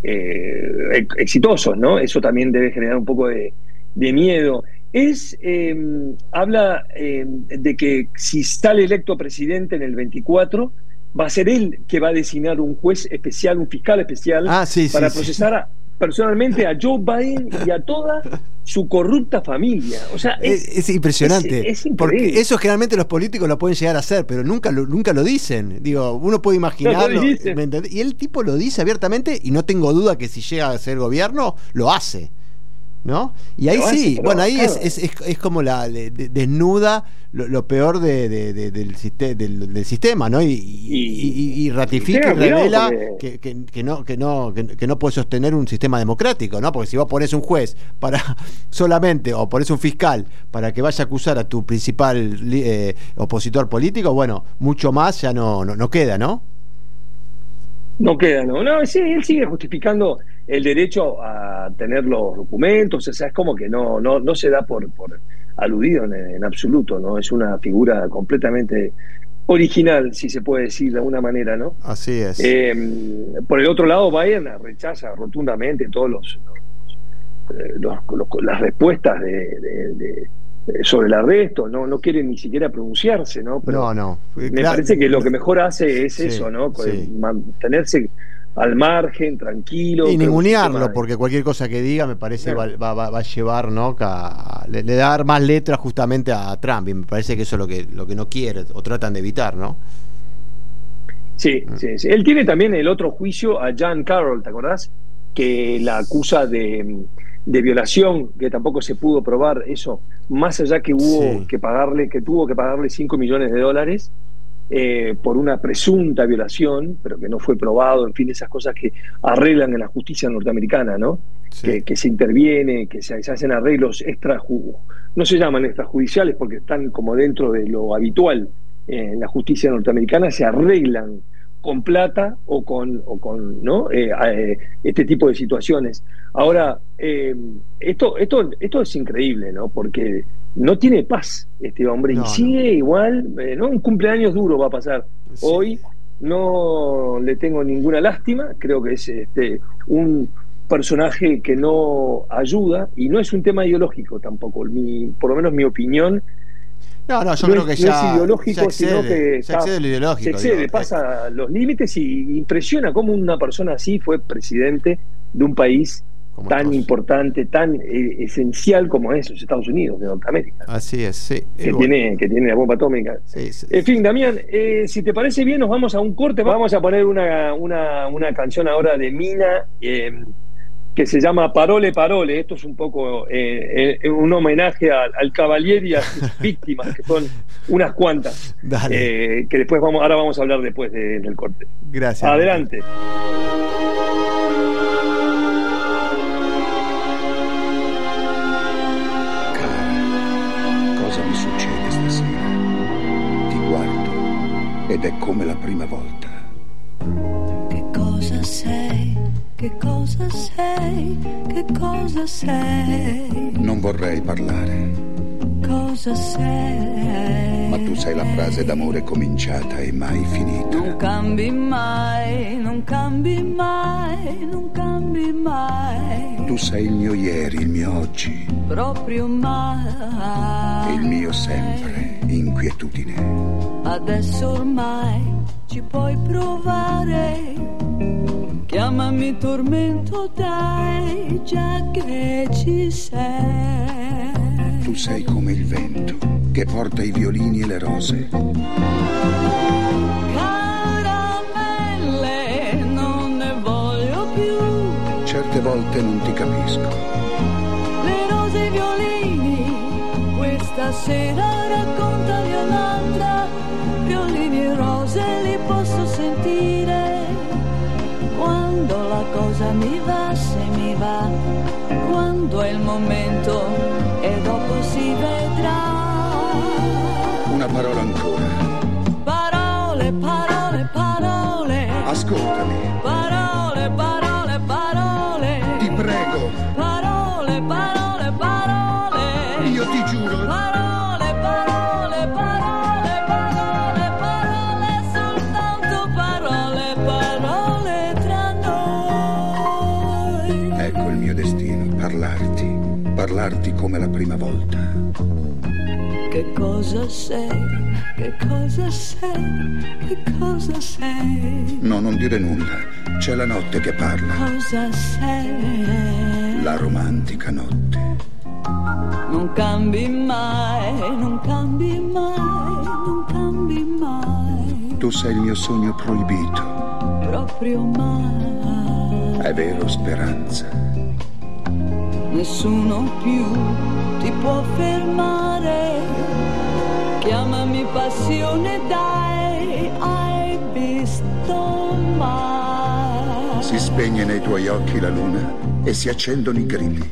eh, exitosos, ¿no? Eso también debe generar un poco de, de miedo. Es, eh, habla eh, de que si sale electo presidente en el veinticuatro, va a ser él que va a designar un juez especial, un fiscal especial, Ah, sí, para sí, procesar sí. a, personalmente a Joe Biden y a toda su corrupta familia. O sea, Es, es, es impresionante, es- es increíble. porque eso generalmente los políticos lo pueden llegar a hacer, pero nunca lo, nunca lo dicen. Digo, uno puede imaginarlo, No lo dicen. ¿me entendés? Y el tipo lo dice abiertamente, y no tengo duda que si llega a ser gobierno, lo hace, ¿no? Y ahí Lo hace, sí, pero, bueno, ahí claro. es, es, es, es como la de, de, desnuda lo, lo peor de, de, de, del, siste, del, del sistema, ¿no? Y, y, y, y ratifica y, y revela porque... que, que, que no que no que, que no puede sostener un sistema democrático, ¿no? Porque si vos pones un juez para solamente, o pones un fiscal para que vaya a acusar a tu principal eh, opositor político, bueno, mucho más ya no, no, no queda, ¿no? No queda, no. No, sí, él sigue justificando el derecho a tener los documentos, o sea, es como que no, no, no se da por, por aludido en, en absoluto, ¿no? Es una figura completamente original, si se puede decir de alguna manera, ¿no? Así es. Eh, por el otro lado, Biden rechaza rotundamente todos los, los, los, los las respuestas de, de, de sobre el arresto, no, no quiere ni siquiera pronunciarse, ¿no? Pero no, no. Me Claro, parece que lo que mejor hace es sí, eso, ¿no? Sí. Mantenerse al margen, tranquilo. Y ningunearlo, de... porque cualquier cosa que diga me parece Claro. va, va, va a llevar, ¿no? A, le, le dar más letras justamente a Trump, y me parece que eso es lo que, lo que no quiere o tratan de evitar, ¿no? Sí, Mm. sí, sí. Él tiene también el otro juicio a Jan Carroll, ¿te acordás? Que la acusa de, de violación, que tampoco se pudo probar eso, más allá que hubo Sí. que pagarle, que tuvo que pagarle cinco millones de dólares. Eh, por una presunta violación, pero que no fue probado, en fin, esas cosas que arreglan en la justicia norteamericana, ¿no? Sí. Que, que se interviene, que se, se hacen arreglos extra, no se llaman extrajudiciales porque están como dentro de lo habitual eh, en la justicia norteamericana, se arreglan con plata o con, o con ¿no? Eh, eh, este tipo de situaciones. Ahora, eh, esto, esto, esto es increíble, ¿no? Porque no tiene paz este hombre, No, y sigue no. igual, eh, ¿no? Un cumpleaños duro va a pasar. Sí. Hoy no le tengo ninguna lástima, creo que es este, un personaje que no ayuda, y no es un tema ideológico tampoco, mi, por lo menos mi opinión. No, no, yo no creo es, que ya, no es ideológico, ya excede, sino que se excede lo ideológico. Se excede, digo. pasa los límites, y impresiona cómo una persona así fue presidente de un país como tan estos. importante, tan eh, esencial como es los Estados Unidos de Norteamérica. Así es, sí. Que, bueno. tiene, que tiene la bomba atómica. Sí, sí, en fin, Damián, eh, si te parece bien, nos vamos a un corte. Vamos a poner una, una, una canción ahora de Mina. Eh, que se llama Parole Parole. Esto es un poco eh, eh, un homenaje al, al Cavalieri y a sus víctimas, que son unas cuantas. Eh, que después vamos, ahora vamos a hablar después de, del corte. Gracias. Adelante. Cara, cosa mi succede stasera? Ti guardo ed è come la prima volta. Che cosa sei? Che cosa sei? Che cosa sei? Non vorrei parlare. Cosa sei? Ma tu sei la frase d'amore cominciata e mai finita. Non cambi mai, non cambi mai, non cambi mai. Tu sei il mio ieri, il mio oggi. Proprio mai. Il mio sempre, inquietudine. Adesso ormai ci puoi provare. Chiamami tormento, dai, già che ci sei. Tu sei come il vento che porta i violini e le rose. Caramelle, non ne voglio più. Certe volte non ti capisco. Le rose e i violini, questa sera raccontami un'altra. Violini e rose li posso sentire. Quando la cosa mi va, se mi va, quando è il momento e dopo si vedrà. Una parola ancora. Parole, parole, parole. Ascoltami. Parole, parole, parole. Ti prego. Parole, parole, parole. Io ti giuro. Parole, parole, parole, parole, parole, soltanto parole, parole tra noi. Ecco il mio destino, parlarti, parlarti come la prima volta. Che cosa sei? Che cosa sei? Che cosa sei? No, non dire nulla. C'è la notte che parla. Cosa sei? La romantica notte. Non cambi mai, non cambi mai, non cambi mai. Tu sei il mio sogno proibito. Proprio mai. È vero, speranza. Nessuno più ti può fermare. Chiamami passione, dai, hai visto mai? Si spegne nei tuoi occhi la luna e si accendono i grilli.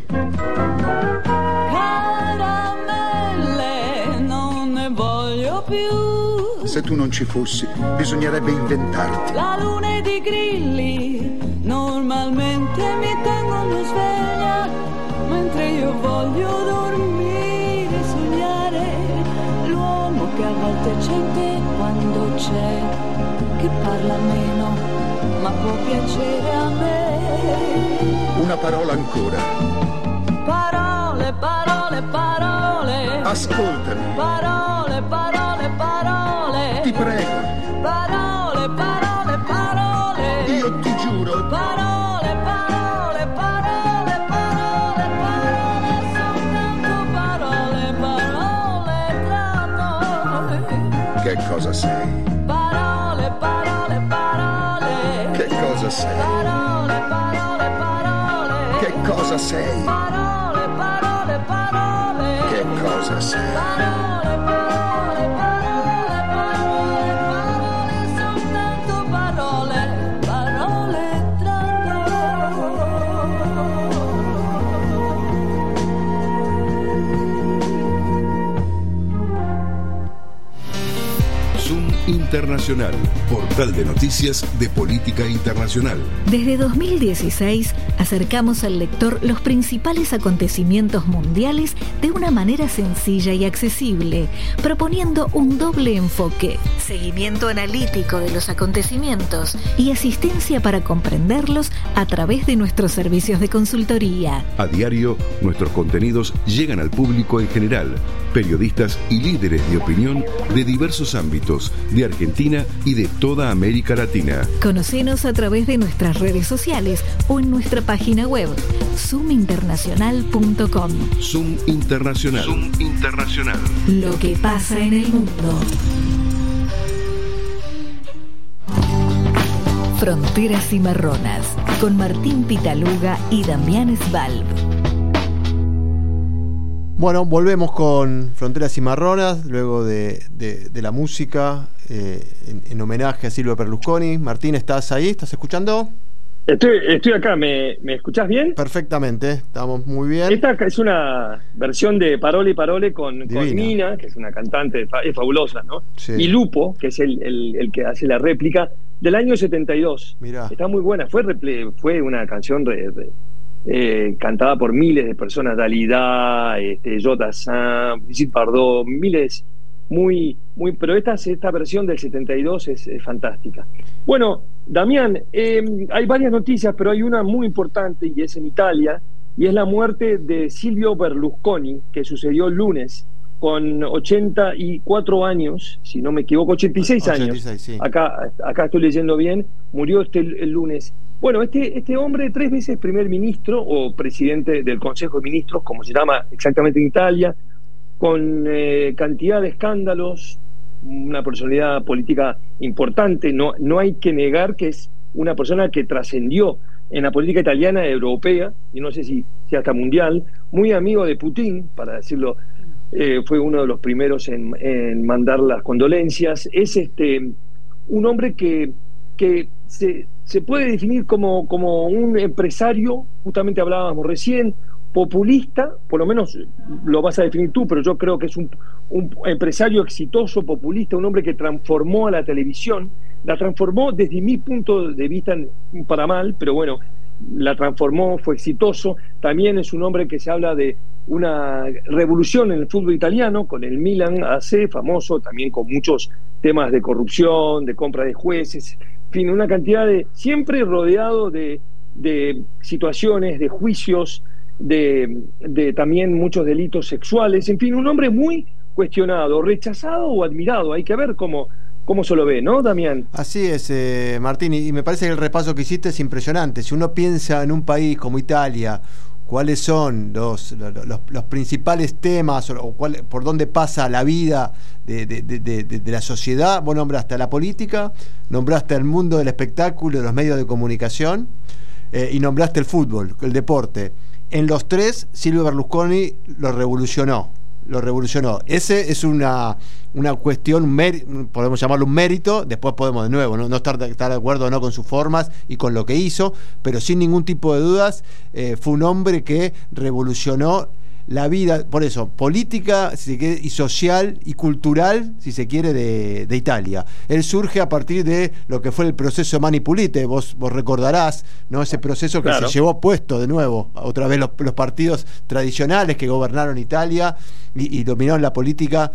Caramelle, non ne voglio più. Se tu non ci fossi, bisognerebbe inventarti. La luna ed i grilli normalmente mi tengono sveglia, mentre io voglio dormire, sognare. L'uomo che a volte c'è in te quando c'è, che parla meno ma può piacere a me. Una parola ancora. Parole, parole, parole. Ascoltami. Parole, parole, parole. Ti prego. Parole, parole, parole. Io ti giuro. Parole, parole, parole, parole, parole, soltanto parole, parole tra noi. Che cosa sei? Parole, parole, parole. Che cosa sei? Parole, parole, parole. Che cosa sei? Parole, parole, parole. Che cosa sei? Parole, parole, parole, parole, parole, soltanto parole, parole tra Zoom Internacional, portal de noticias de política internacional. Desde dos mil dieciséis acercamos al lector los principales acontecimientos mundiales de una manera sencilla y accesible, proponiendo un doble enfoque: seguimiento analítico de los acontecimientos y asistencia para comprenderlos a través de nuestros servicios de consultoría. A diario, nuestros contenidos llegan al público en general, periodistas y líderes de opinión de diversos ámbitos, de Argentina y de toda América Latina. Conocenos a través de nuestras redes sociales o en nuestra página web zoom internacional punto com. Zoom Internacional. Zoom Internacional. Lo que pasa en el mundo. Fronteras Cimarronas, con Martín Pitaluga y Damián Svalb. Bueno, volvemos con Fronteras Cimarronas, luego de, de, de la música, eh, en, en homenaje a Silvio Berlusconi. Martín, ¿estás ahí? ¿Estás escuchando? Estoy, estoy acá, ¿me, ¿me escuchás bien? Perfectamente, estamos muy bien. Esta es una versión de Parole Parole con, con Nina, que es una cantante, es fabulosa, ¿no? Sí. Y Lupo, que es el, el, el que hace la réplica, del año setenta y dos. Mirá. Está muy buena, fue, fue una canción re, re, eh, cantada por miles de personas, Dalida, este, Jota Sam, Brigitte Bardot, miles, muy, muy, pero esta, esta versión del setenta y dos es, es fantástica. Bueno, Damián, eh, hay varias noticias, pero hay una muy importante y es en Italia, y es la muerte de Silvio Berlusconi, que sucedió el lunes, con ochenta y cuatro años, si no me equivoco, ochenta y seis años. ochenta y seis, sí. Acá, acá estoy leyendo bien, murió este el lunes. Bueno, este, este hombre, tres veces primer ministro o presidente del Consejo de Ministros, como se llama exactamente en Italia, con eh, cantidad de escándalos, una personalidad política importante, no, no hay que negar que es una persona que trascendió en la política italiana, europea, y no sé si, si hasta mundial, muy amigo de Putin, para decirlo, eh, fue uno de los primeros en, en mandar las condolencias. Es este un hombre que, que se, se puede definir como, como un empresario, justamente hablábamos recién, populista, por lo menos lo vas a definir tú, pero yo creo que es un, un empresario exitoso, populista, un hombre que transformó a la televisión, la transformó desde mi punto de vista para mal, pero bueno, la transformó, fue exitoso. También es un hombre que se habla de una revolución en el fútbol italiano, con el Milan A C, famoso, también con muchos temas de corrupción, de compra de jueces, en fin, una cantidad de, siempre rodeado de, de situaciones, de juicios, De, de también muchos delitos sexuales, en fin, un hombre muy cuestionado, rechazado o admirado. Hay que ver cómo, cómo se lo ve, ¿no, Damián? Así es, eh, Martín, y me parece que el repaso que hiciste es impresionante. Si uno piensa en un país como Italia, cuáles son los, los, los, los principales temas o, o cuál, por dónde pasa la vida de, de, de, de, de la sociedad, vos nombraste a la política, nombraste al mundo del espectáculo, de los medios de comunicación, eh, y nombraste el fútbol, el deporte. En los tres, Silvio Berlusconi lo revolucionó. Lo revolucionó. Ese es una, una cuestión, podemos llamarlo un mérito, después podemos de nuevo no, no estar, estar de acuerdo o no con sus formas y con lo que hizo, pero sin ningún tipo de dudas, eh, fue un hombre que revolucionó la vida, por eso, política si se quiere, y social y cultural, si se quiere, de, de Italia. Él surge a partir de lo que fue el proceso Mani Pulite, vos, vos recordarás, ¿no? Ese proceso que claro. se llevó puesto de nuevo, otra vez los, los partidos tradicionales que gobernaron Italia y, y dominaron la política.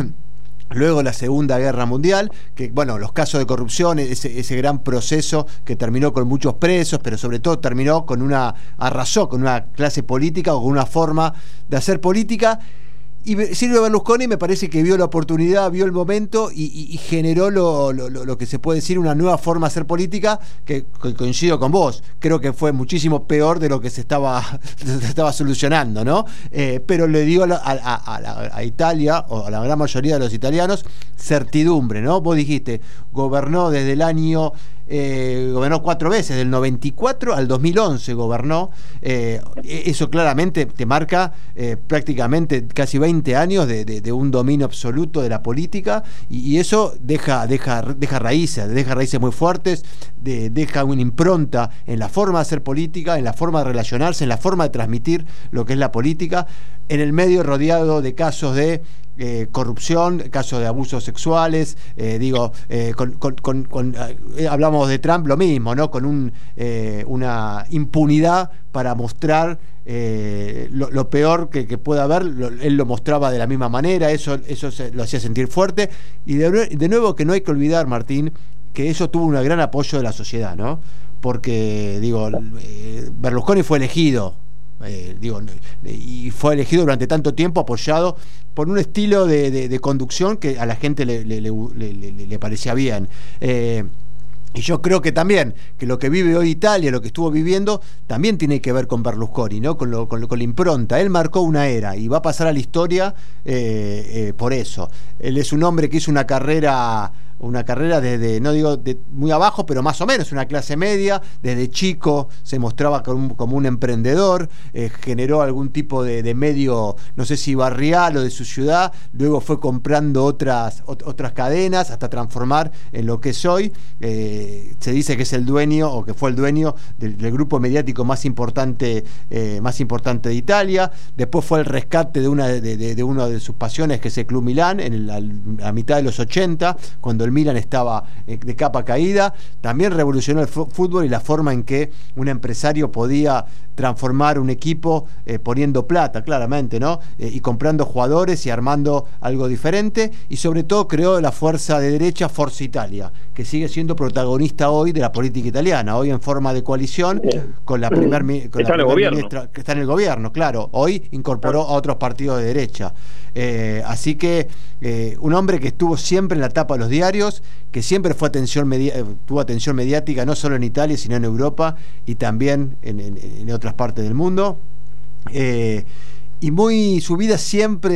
Luego la Segunda Guerra Mundial, que bueno, los casos de corrupción, ese, ese gran proceso que terminó con muchos presos, pero sobre todo terminó con una, arrasó con una clase política o con una forma de hacer política. Y Silvio Berlusconi me parece que vio la oportunidad, vio el momento y, y, y generó lo, lo, lo que se puede decir una nueva forma de hacer política, que, que coincido con vos, creo que fue muchísimo peor de lo que se estaba, se estaba solucionando, ¿no? Eh, pero le dio a, a, a, a Italia, o a la gran mayoría de los italianos, certidumbre, ¿no? Vos dijiste, gobernó desde el año... Eh, gobernó cuatro veces, del noventa y cuatro al dos mil once gobernó, eh, eso claramente te marca eh, prácticamente casi veinte años de, de, de un dominio absoluto de la política, y, y eso deja, deja, deja raíces, deja raíces muy fuertes, de, deja una impronta en la forma de hacer política, en la forma de relacionarse, en la forma de transmitir lo que es la política, en el medio rodeado de casos de Eh, corrupción, casos de abusos sexuales, eh, digo, eh, con, con, con, con eh, hablamos de Trump, lo mismo, ¿no? Con un, eh, una impunidad para mostrar eh, lo, lo peor que, que pueda haber, lo, él lo mostraba de la misma manera, eso, eso se, lo hacía sentir fuerte, y de, de nuevo que no hay que olvidar, Martín, que eso tuvo un gran apoyo de la sociedad, ¿no? Porque, digo, eh, Berlusconi fue elegido, Eh, digo, y fue elegido durante tanto tiempo apoyado por un estilo de, de, de conducción que a la gente le, le, le, le, le parecía bien, eh, y yo creo que también que lo que vive hoy Italia, lo que estuvo viviendo, también tiene que ver con Berlusconi, ¿no? Con, lo, con, lo, con la impronta. Él marcó una era y va a pasar a la historia eh, eh, por eso. Él es un hombre que hizo una carrera una carrera desde, no digo de muy abajo, pero más o menos una clase media. Desde chico se mostraba como un, como un emprendedor, eh, generó algún tipo de, de medio, no sé si barrial o de su ciudad, luego fue comprando otras, ot- otras cadenas hasta transformar en lo que es hoy. Eh, se dice que es el dueño, o que fue el dueño del, del grupo mediático más importante, eh, más importante de Italia. Después fue el rescate de una de, de, de una de sus pasiones, que es el Club Milán, en el, a mitad de los ochenta, cuando el Milan estaba de capa caída. También revolucionó el fútbol y la forma en que un empresario podía transformar un equipo eh, poniendo plata, claramente, ¿no? Eh, y comprando jugadores y armando algo diferente, y sobre todo creó la fuerza de derecha Forza Italia, que sigue siendo protagonista hoy de la política italiana, hoy en forma de coalición con la primer, con está la en el primer gobierno. ministra, que está en el gobierno, claro, hoy incorporó a otros partidos de derecha. Eh, así que eh, un hombre que estuvo siempre en la tapa de los diarios, que siempre fue atención media, tuvo atención mediática no solo en Italia, sino en Europa y también en, en, en otras partes del mundo. Eh, y muy su vida siempre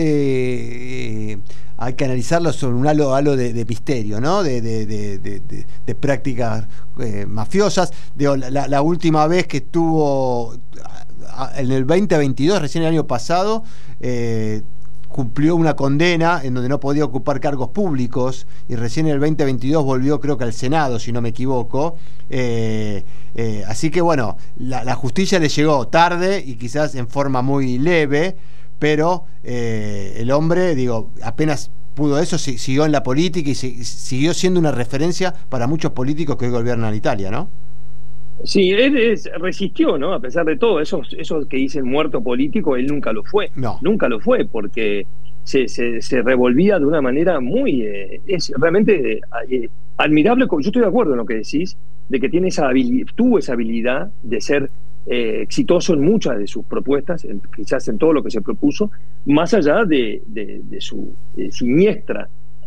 eh, hay que analizarlo sobre un halo, halo de, de misterio, ¿no? De, de, de, de, de, de prácticas eh, mafiosas. Digo, la, la última vez que estuvo en el veinte veintidós, recién el año pasado, eh, cumplió una condena en donde no podía ocupar cargos públicos, y recién en el veinte veintidós volvió, creo que al Senado, si no me equivoco. Eh, eh, así que bueno, la, la justicia le llegó tarde y quizás en forma muy leve, pero eh, el hombre, digo, apenas pudo eso, siguió en la política y siguió siendo una referencia para muchos políticos que hoy gobiernan Italia, ¿no? Sí, él es, resistió, ¿no? A pesar de todo, esos, esos que dicen muerto político, él nunca lo fue. No. Nunca lo fue, porque se, se, se revolvía de una manera muy... Eh, es realmente eh, admirable. Yo estoy de acuerdo en lo que decís, de que tiene esa habilidad, tuvo esa habilidad de ser eh, exitoso en muchas de sus propuestas, en, quizás en todo lo que se propuso, más allá de, de, de su de siniestra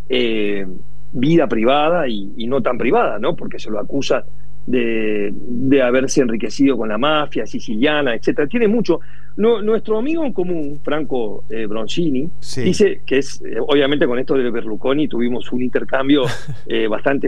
eh, vida privada y, y no tan privada, ¿no? Porque se lo acusa De, de haberse enriquecido con la mafia siciliana, etcétera. Tiene mucho. No, nuestro amigo en común, Franco eh, Broncini, sí. dice que es, eh, obviamente con esto de Berlusconi tuvimos un intercambio eh, bastante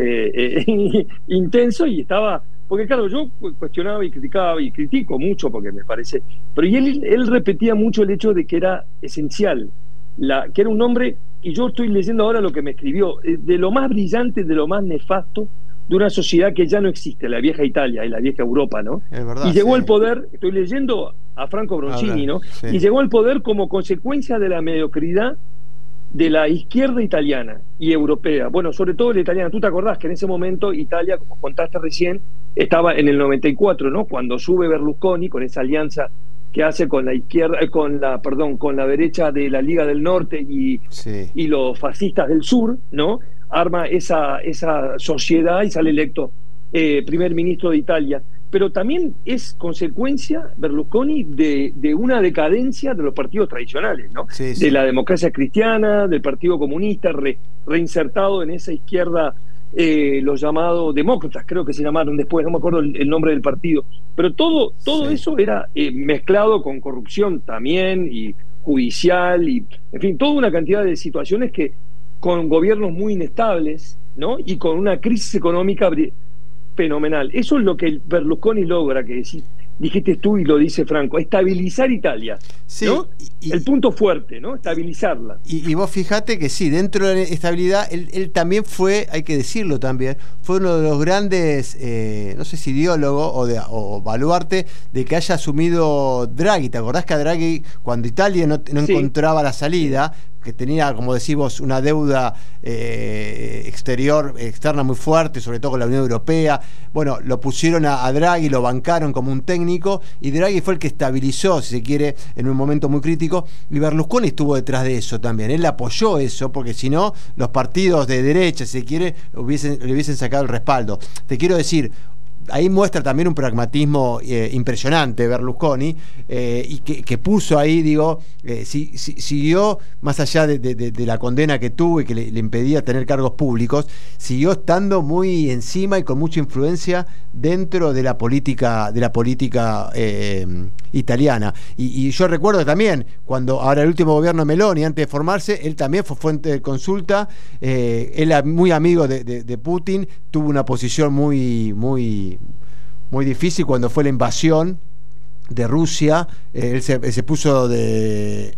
eh, intenso, y estaba, porque claro, yo cuestionaba y criticaba, y critico mucho porque me parece, pero y él, él repetía mucho el hecho de que era esencial, la, que era un hombre, y yo estoy leyendo ahora lo que me escribió, eh, de lo más brillante, de lo más nefasto, de una sociedad que ya no existe, la vieja Italia y la vieja Europa, ¿no? Es verdad, y llegó sí. al poder, estoy leyendo a Franco Broncini, ¿no? Sí. Y llegó al poder como consecuencia de la mediocridad de la izquierda italiana y europea. Bueno, sobre todo la italiana. Tú te acordás que en ese momento Italia, como contaste recién, estaba en el noventa y cuatro, ¿no? Cuando sube Berlusconi con esa alianza que hace con la izquierda, eh, con la, perdón, con la derecha de la Liga del Norte y, sí. y los fascistas del sur, ¿no? Arma esa, esa sociedad y sale electo eh, primer ministro de Italia. Pero también es consecuencia, Berlusconi, de, de una decadencia de los partidos tradicionales, ¿no? Sí, sí. De la democracia cristiana, del Partido Comunista, re, reinsertado en esa izquierda, eh, los llamados demócratas, creo que se llamaron después, no me acuerdo el, el nombre del partido. Pero todo, todo sí. eso era eh, mezclado con corrupción también, y judicial, y en fin, toda una cantidad de situaciones que, con gobiernos muy inestables, ¿no? Y con una crisis económica fenomenal. Eso es lo que el Berlusconi logra, que decís, dijiste tú y lo dice Franco, estabilizar Italia, sí, ¿no? Y, el punto fuerte, ¿no? Estabilizarla. Y, y vos fijate que sí, dentro de la estabilidad, él, él también fue, hay que decirlo también, fue uno de los grandes, eh, no sé si ideólogo o, de, o baluarte de que haya asumido Draghi. ¿Te acordás que a Draghi, cuando Italia no, no sí. encontraba la salida, que tenía, como decimos, una deuda eh, exterior, externa muy fuerte, sobre todo con la Unión Europea, bueno, lo pusieron a, a Draghi, lo bancaron como un técnico, y Draghi fue el que estabilizó, si se quiere, en un momento muy crítico, y Berlusconi estuvo detrás de eso también. Él apoyó eso, porque si no, los partidos de derecha, si se quiere, hubiesen, le hubiesen sacado el respaldo. Te quiero decir, ahí muestra también un pragmatismo eh, impresionante Berlusconi, eh, y que, que puso ahí, digo, eh, si, si, siguió, más allá de, de, de la condena que tuvo y que le, le impedía tener cargos públicos, siguió estando muy encima y con mucha influencia dentro de la política, de la política eh, italiana. Y, y yo recuerdo también, cuando ahora el último gobierno de Meloni, antes de formarse, él también fue fuente de consulta, eh, él muy amigo de, de, de Putin, tuvo una posición muy, muy, muy difícil cuando fue la invasión de Rusia. Eh, él se, se puso de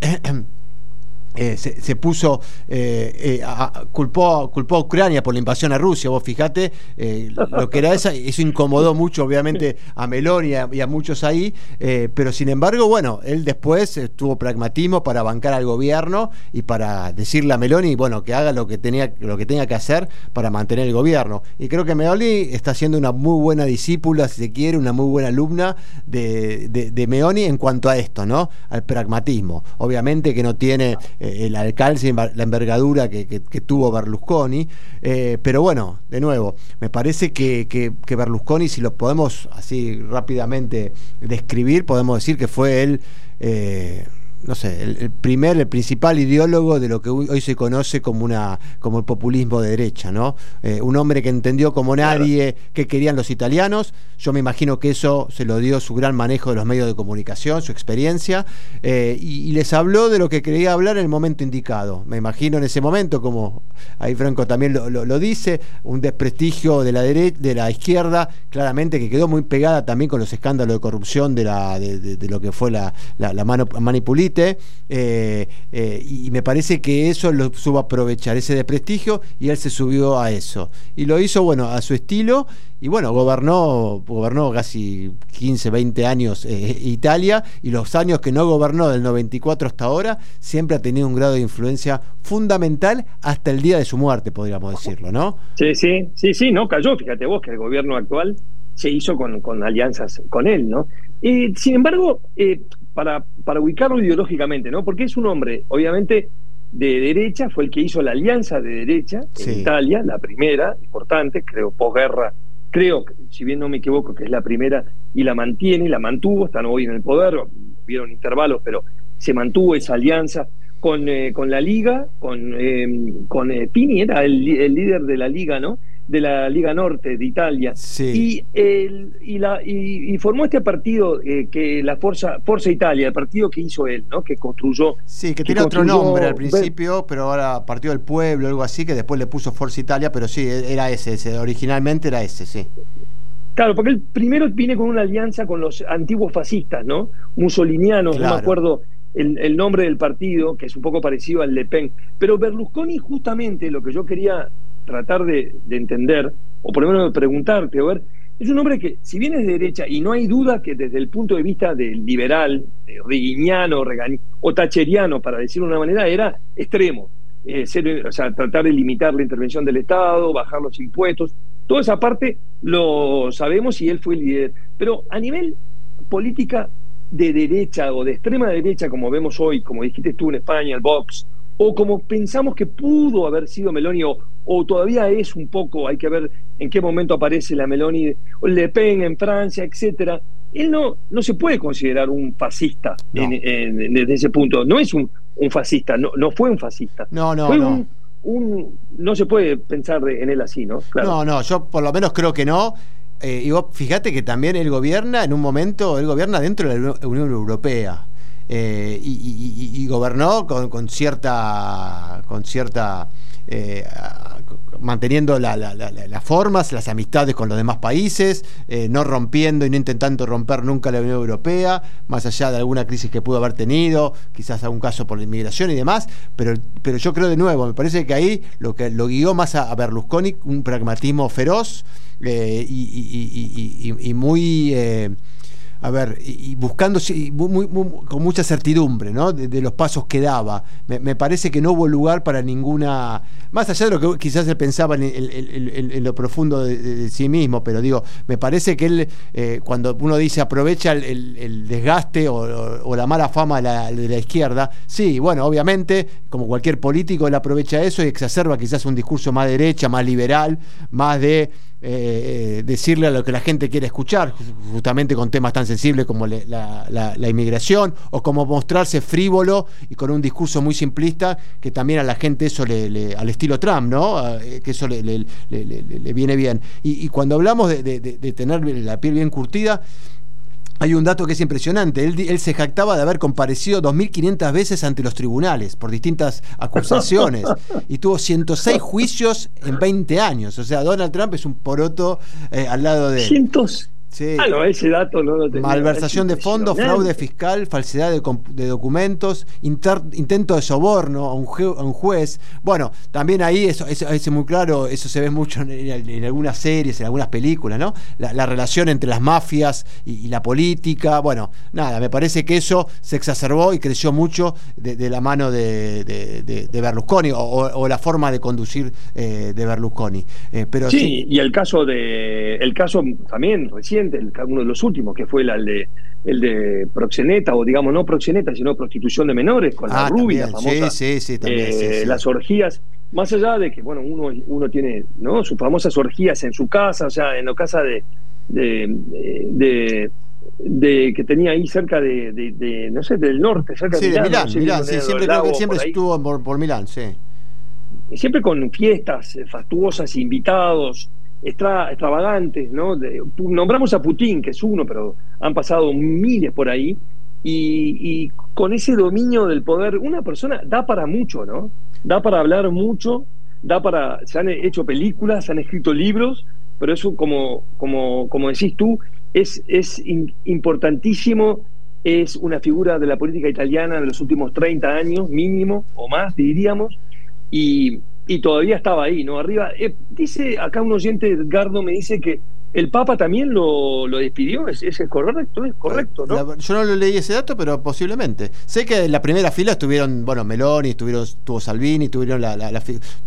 Eh, se, se puso eh, eh, a, culpó, culpó a Ucrania por la invasión a Rusia. Vos fijate eh, lo que era esa, eso incomodó mucho obviamente a Meloni y a, y a muchos ahí, eh, pero sin embargo, bueno, él después eh, tuvo pragmatismo para bancar al gobierno y para decirle a Meloni, bueno, que haga lo que tenía, lo que tenga que hacer para mantener el gobierno. Y creo que Meloni está siendo una muy buena discípula, si se quiere, una muy buena alumna de, de, de Meloni en cuanto a esto, ¿no? Al pragmatismo. Obviamente que no tiene el alcance, la envergadura que, que, que tuvo Berlusconi, eh, pero bueno, de nuevo, me parece que, que, que Berlusconi, si lo podemos así rápidamente describir, podemos decir que fue él, eh, no sé, el, el primer, el principal ideólogo de lo que hoy se conoce como una como el populismo de derecha, ¿no? Eh, un hombre que entendió como nadie qué querían los italianos. Yo me imagino que eso se lo dio su gran manejo de los medios de comunicación, su experiencia, eh, y, y les habló de lo que quería hablar en el momento indicado. Me imagino en ese momento, como ahí Franco también lo, lo, lo dice, un desprestigio de la derecha, de la izquierda, claramente, que quedó muy pegada también con los escándalos de corrupción de la de, de, de lo que fue la, la, la mano manipulita. Eh, eh, y me parece que eso lo supo aprovechar, ese desprestigio, y él se subió a eso y lo hizo, bueno, a su estilo, y bueno, gobernó gobernó casi quince, veinte años eh, Italia, y los años que no gobernó, del noventa y cuatro hasta ahora, siempre ha tenido un grado de influencia fundamental hasta el día de su muerte, podríamos decirlo, ¿no? Sí, sí, sí, sí, no cayó, fíjate vos que el gobierno actual se hizo con, con alianzas con él, ¿no? Eh, sin embargo, eh, para, para ubicarlo ideológicamente, ¿no? Porque es un hombre, obviamente, de derecha, fue el que hizo la alianza de derecha en sí. Italia, la primera, importante, creo, posguerra, creo, si bien no me equivoco, que es la primera, y la mantiene, la mantuvo, están hoy en el poder, hubieron intervalos, pero se mantuvo esa alianza con, eh, con la Liga, con, eh, con eh, Pini, era el, el líder de la Liga, ¿no? De la Liga Norte de Italia, sí. y, el, y, la, y, y formó este partido eh, que la Forza, Forza Italia, el partido que hizo él, ¿no? Que construyó. Sí, que, que tenía otro nombre al principio, pero ahora Partido del Pueblo, algo así, que después le puso Forza Italia, pero sí, era ese, ese originalmente era ese, sí. Claro, porque él primero viene con una alianza con los antiguos fascistas, ¿no? Mussolinianos, claro. No me acuerdo el, el nombre del partido, que es un poco parecido al Le Pen. Pero Berlusconi, justamente, lo que yo quería tratar de, de entender, o por lo menos de preguntarte, a ver, es un hombre que, si bien es de derecha, y no hay duda que desde el punto de vista del liberal, de reguiniano, regani, o tacheriano, para decirlo de una manera, era extremo. Eh, ser, o sea, tratar de limitar la intervención del Estado, bajar los impuestos, toda esa parte lo sabemos y él fue el líder. Pero a nivel política de derecha o de extrema derecha, como vemos hoy, como dijiste tú en España, el Vox, o como pensamos que pudo haber sido Meloni, o, o todavía es un poco, hay que ver en qué momento aparece la Meloni, o Le Pen en Francia, etcétera. Él no, no se puede considerar un fascista no. en, en, desde ese punto. No es un, un fascista, no, no fue un fascista. No, no, fue no. Un, un, no se puede pensar de, en él así, ¿no? Claro. No, no, yo por lo menos creo que no. Eh, y vos fíjate que también él gobierna, en un momento, él gobierna dentro de la Unión Europea. Eh, y, y, y gobernó con, con cierta con cierta eh, manteniendo la, la, la, las formas, las amistades con los demás países, eh, no rompiendo y no intentando romper nunca la Unión Europea, más allá de alguna crisis que pudo haber tenido, quizás algún caso por la inmigración y demás, pero, pero yo creo de nuevo, me parece que ahí lo que lo guió más a, a Berlusconi, un pragmatismo feroz eh, y, y, y, y, y muy eh, a ver, y buscando muy, muy, con mucha certidumbre, ¿no? De, de los pasos que daba. Me, me parece que no hubo lugar para ninguna, más allá de lo que quizás él pensaba en, en, en, en lo profundo de, de, de sí mismo, pero digo, me parece que él, eh, cuando uno dice aprovecha el, el, el desgaste o, o, o la mala fama de la, de la izquierda, sí, bueno, obviamente, como cualquier político, él aprovecha eso y exacerba quizás un discurso más derecha, más liberal, más de eh, decirle a lo que la gente quiere escuchar, justamente con temas tan sensibles como le, la, la, la inmigración, o como mostrarse frívolo y con un discurso muy simplista, que también a la gente eso le, le al estilo Trump, ¿no? Que eso le, le, le, le, le viene bien. Y, y cuando hablamos de, de, de tener la piel bien curtida, hay un dato que es impresionante. Él, él se jactaba de haber comparecido dos mil quinientas veces ante los tribunales por distintas acusaciones y tuvo ciento seis juicios en veinte años. O sea, Donald Trump es un poroto eh, al lado de él. Cientos. Sí. Ah, no, ese dato no lo tenía. Malversación de fondos, fraude fiscal, falsedad de, de documentos, inter, intento de soborno a un, jue, a un juez. Bueno, también ahí eso, eso, eso es muy claro, eso se ve mucho en, en, en algunas series, en algunas películas, ¿no? La, la relación entre las mafias y, y la política. Bueno, nada, me parece que eso se exacerbó y creció mucho de, de la mano de, de, de, de Berlusconi o, o la forma de conducir eh, de Berlusconi. Eh, pero sí, sí, y el caso de el caso también recién El, uno de los últimos, que fue la, el, de, el de proxeneta, o digamos no proxeneta, sino prostitución de menores, con ah, la rubia también. famosa, sí, sí, sí, también, eh, sí, sí. las orgías, más allá de que bueno uno, uno tiene no sus famosas orgías en su casa, o sea, en la casa de de, de, de, de que tenía ahí cerca de, de, de no sé, del norte, cerca sí, de Milán, de Milán, no sé, Milán, sí, siempre creo que siempre por estuvo por, por Milán, sí. Siempre con fiestas fastuosas, invitados extra, extravagantes, ¿no? De, nombramos a Putin, que es uno, pero han pasado miles por ahí, y, y con ese dominio del poder, una persona da para mucho, ¿no? Da para hablar mucho, da para, se han hecho películas, se han escrito libros, pero eso, como, como, como decís tú, es, es in, importantísimo, es una figura de la política italiana de los últimos treinta años, mínimo, o más, diríamos, y y todavía estaba ahí, ¿no? Arriba, eh, dice acá un oyente, Edgardo, me dice que el Papa también lo, lo despidió, ¿es, es correcto? Es correcto, ¿no? La, yo no lo leí ese dato, pero posiblemente. Sé que en la primera fila estuvieron, bueno, Meloni, estuvieron, tuvo Salvini, tuvieron la, la, la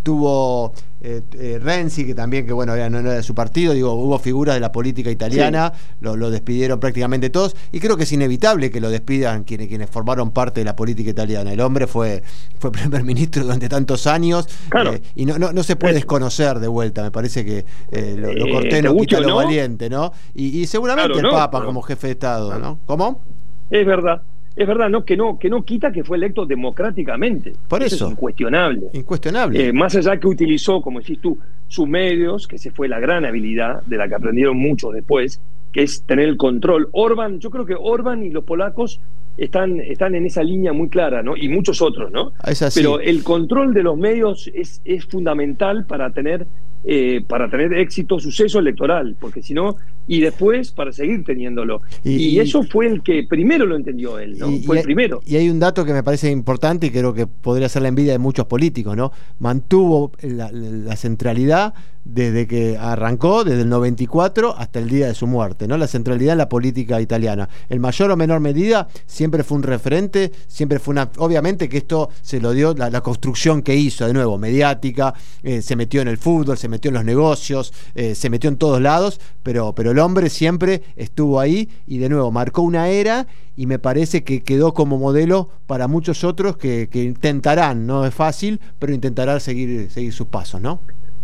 tuvo eh, eh, Renzi, que también, que bueno, no era de su partido, digo, hubo figuras de la política italiana, sí. lo, lo despidieron prácticamente todos, y creo que es inevitable que lo despidan quienes, quienes formaron parte de la política italiana. El hombre fue, fue primer ministro durante tantos años, claro. eh, y no, no, no se puede desconocer de vuelta, me parece que eh, lo, lo cortés no quita lo ¿no? valiente, ¿no? Y, y seguramente claro, el no, Papa pero, como jefe de Estado, claro. ¿no? ¿Cómo? Es verdad, es verdad, no que no que no quita que fue electo democráticamente. Por eso. eso es incuestionable. Incuestionable. Eh, más allá que utilizó, como decís tú, sus medios, que se fue la gran habilidad de la que aprendieron muchos después, que es tener el control. Orbán, yo creo que Orbán y los polacos están, están en esa línea muy clara, ¿no? Y muchos otros, ¿no? Es así. Pero el control de los medios es, es fundamental para tener Eh, para tener éxito, suceso electoral, porque si no, y después para seguir teniéndolo. Y, y eso fue el que primero lo entendió él, ¿no? Y, fue y el primero. Y hay un dato que me parece importante y creo que podría ser la envidia de muchos políticos, ¿no? Mantuvo la, la centralidad desde que arrancó, desde el noventa y cuatro hasta el día de su muerte, ¿no? La centralidad en la política italiana. En mayor o menor medida siempre fue un referente, siempre fue una... Obviamente que esto se lo dio la, la construcción que hizo, de nuevo, mediática, eh, se metió en el fútbol, se metió en los negocios, eh, se metió en todos lados, pero, pero el hombre siempre estuvo ahí y de nuevo marcó una era y me parece que quedó como modelo para muchos otros que, que intentarán, no es fácil, pero intentarán seguir, seguir sus pasos, ¿no?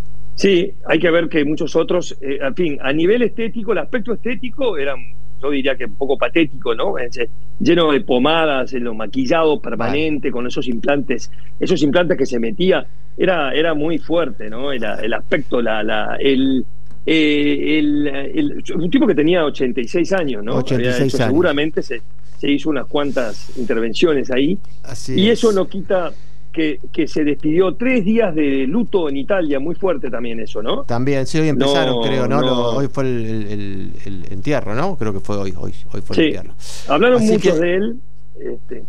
Sí, hay que ver que muchos otros, eh, en fin, a nivel estético, el aspecto estético era, yo diría que un poco patético, ¿no? Lleno de pomadas, en lo maquillado permanente, vale. Con esos implantes, esos implantes que se metía, era, era muy fuerte, ¿no? Era el aspecto, la, la, el, eh, el, el, un tipo que tenía ochenta y seis años, ¿no? ochenta y seis hecho, años. Seguramente se, se hizo unas cuantas intervenciones ahí. Así y es. Eso no quita que, que se despidió tres días de luto en Italia, muy fuerte también eso, ¿no? También, sí, hoy empezaron, no, creo, ¿no? no. Lo, hoy fue el, el, el, el entierro, ¿no? Creo que fue hoy, hoy, hoy fue sí. el entierro. Hablaron Así muchos que, de él. Este,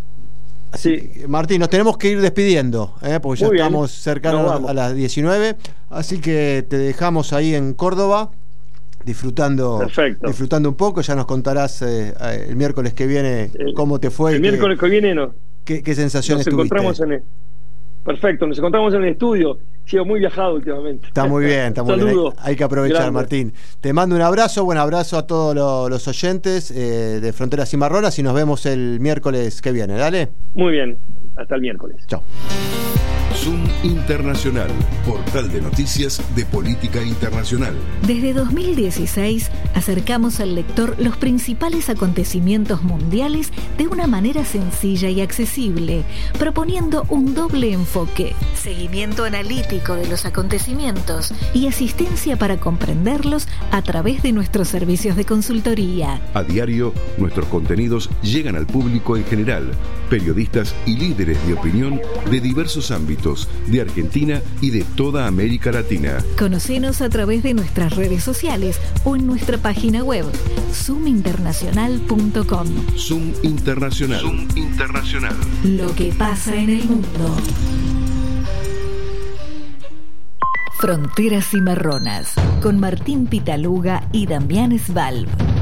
así sí. que, Martín, nos tenemos que ir despidiendo, ¿eh? Porque ya muy estamos bien. cercanos a las diecinueve, así que te dejamos ahí en Córdoba. Disfrutando, Perfecto. disfrutando un poco, ya nos contarás eh, el miércoles que viene el, cómo te fue. El qué, miércoles que viene no. qué, qué sensaciones nos tuviste. Encontramos en el, perfecto, nos encontramos en el estudio. Sigo muy viajado últimamente. Está muy bien, está muy Saludo. bien. Hay, hay que aprovechar, Grande. Martín. Te mando un abrazo, buen abrazo a todos los, los oyentes eh, de Fronteras Cimarronas y nos vemos el miércoles que viene. Dale. Muy bien, hasta el miércoles. Chao. Zoom Internacional, portal de noticias de política internacional. Desde dos mil dieciséis acercamos al lector los principales acontecimientos mundiales de una manera sencilla y accesible, proponiendo un doble enfoque: seguimiento analítico de los acontecimientos y asistencia para comprenderlos a través de nuestros servicios de consultoría. A diario, nuestros contenidos llegan al público en general, periodistas y líderes de opinión de diversos ámbitos de Argentina y de toda América Latina. Conocenos a través de nuestras redes sociales o en nuestra página web zoom internacional punto com. Zoom Internacional. Zoom Internacional. Lo que pasa en el mundo. Fronteras Cimarronas, con Martín Pitaluga y Damián Svalb.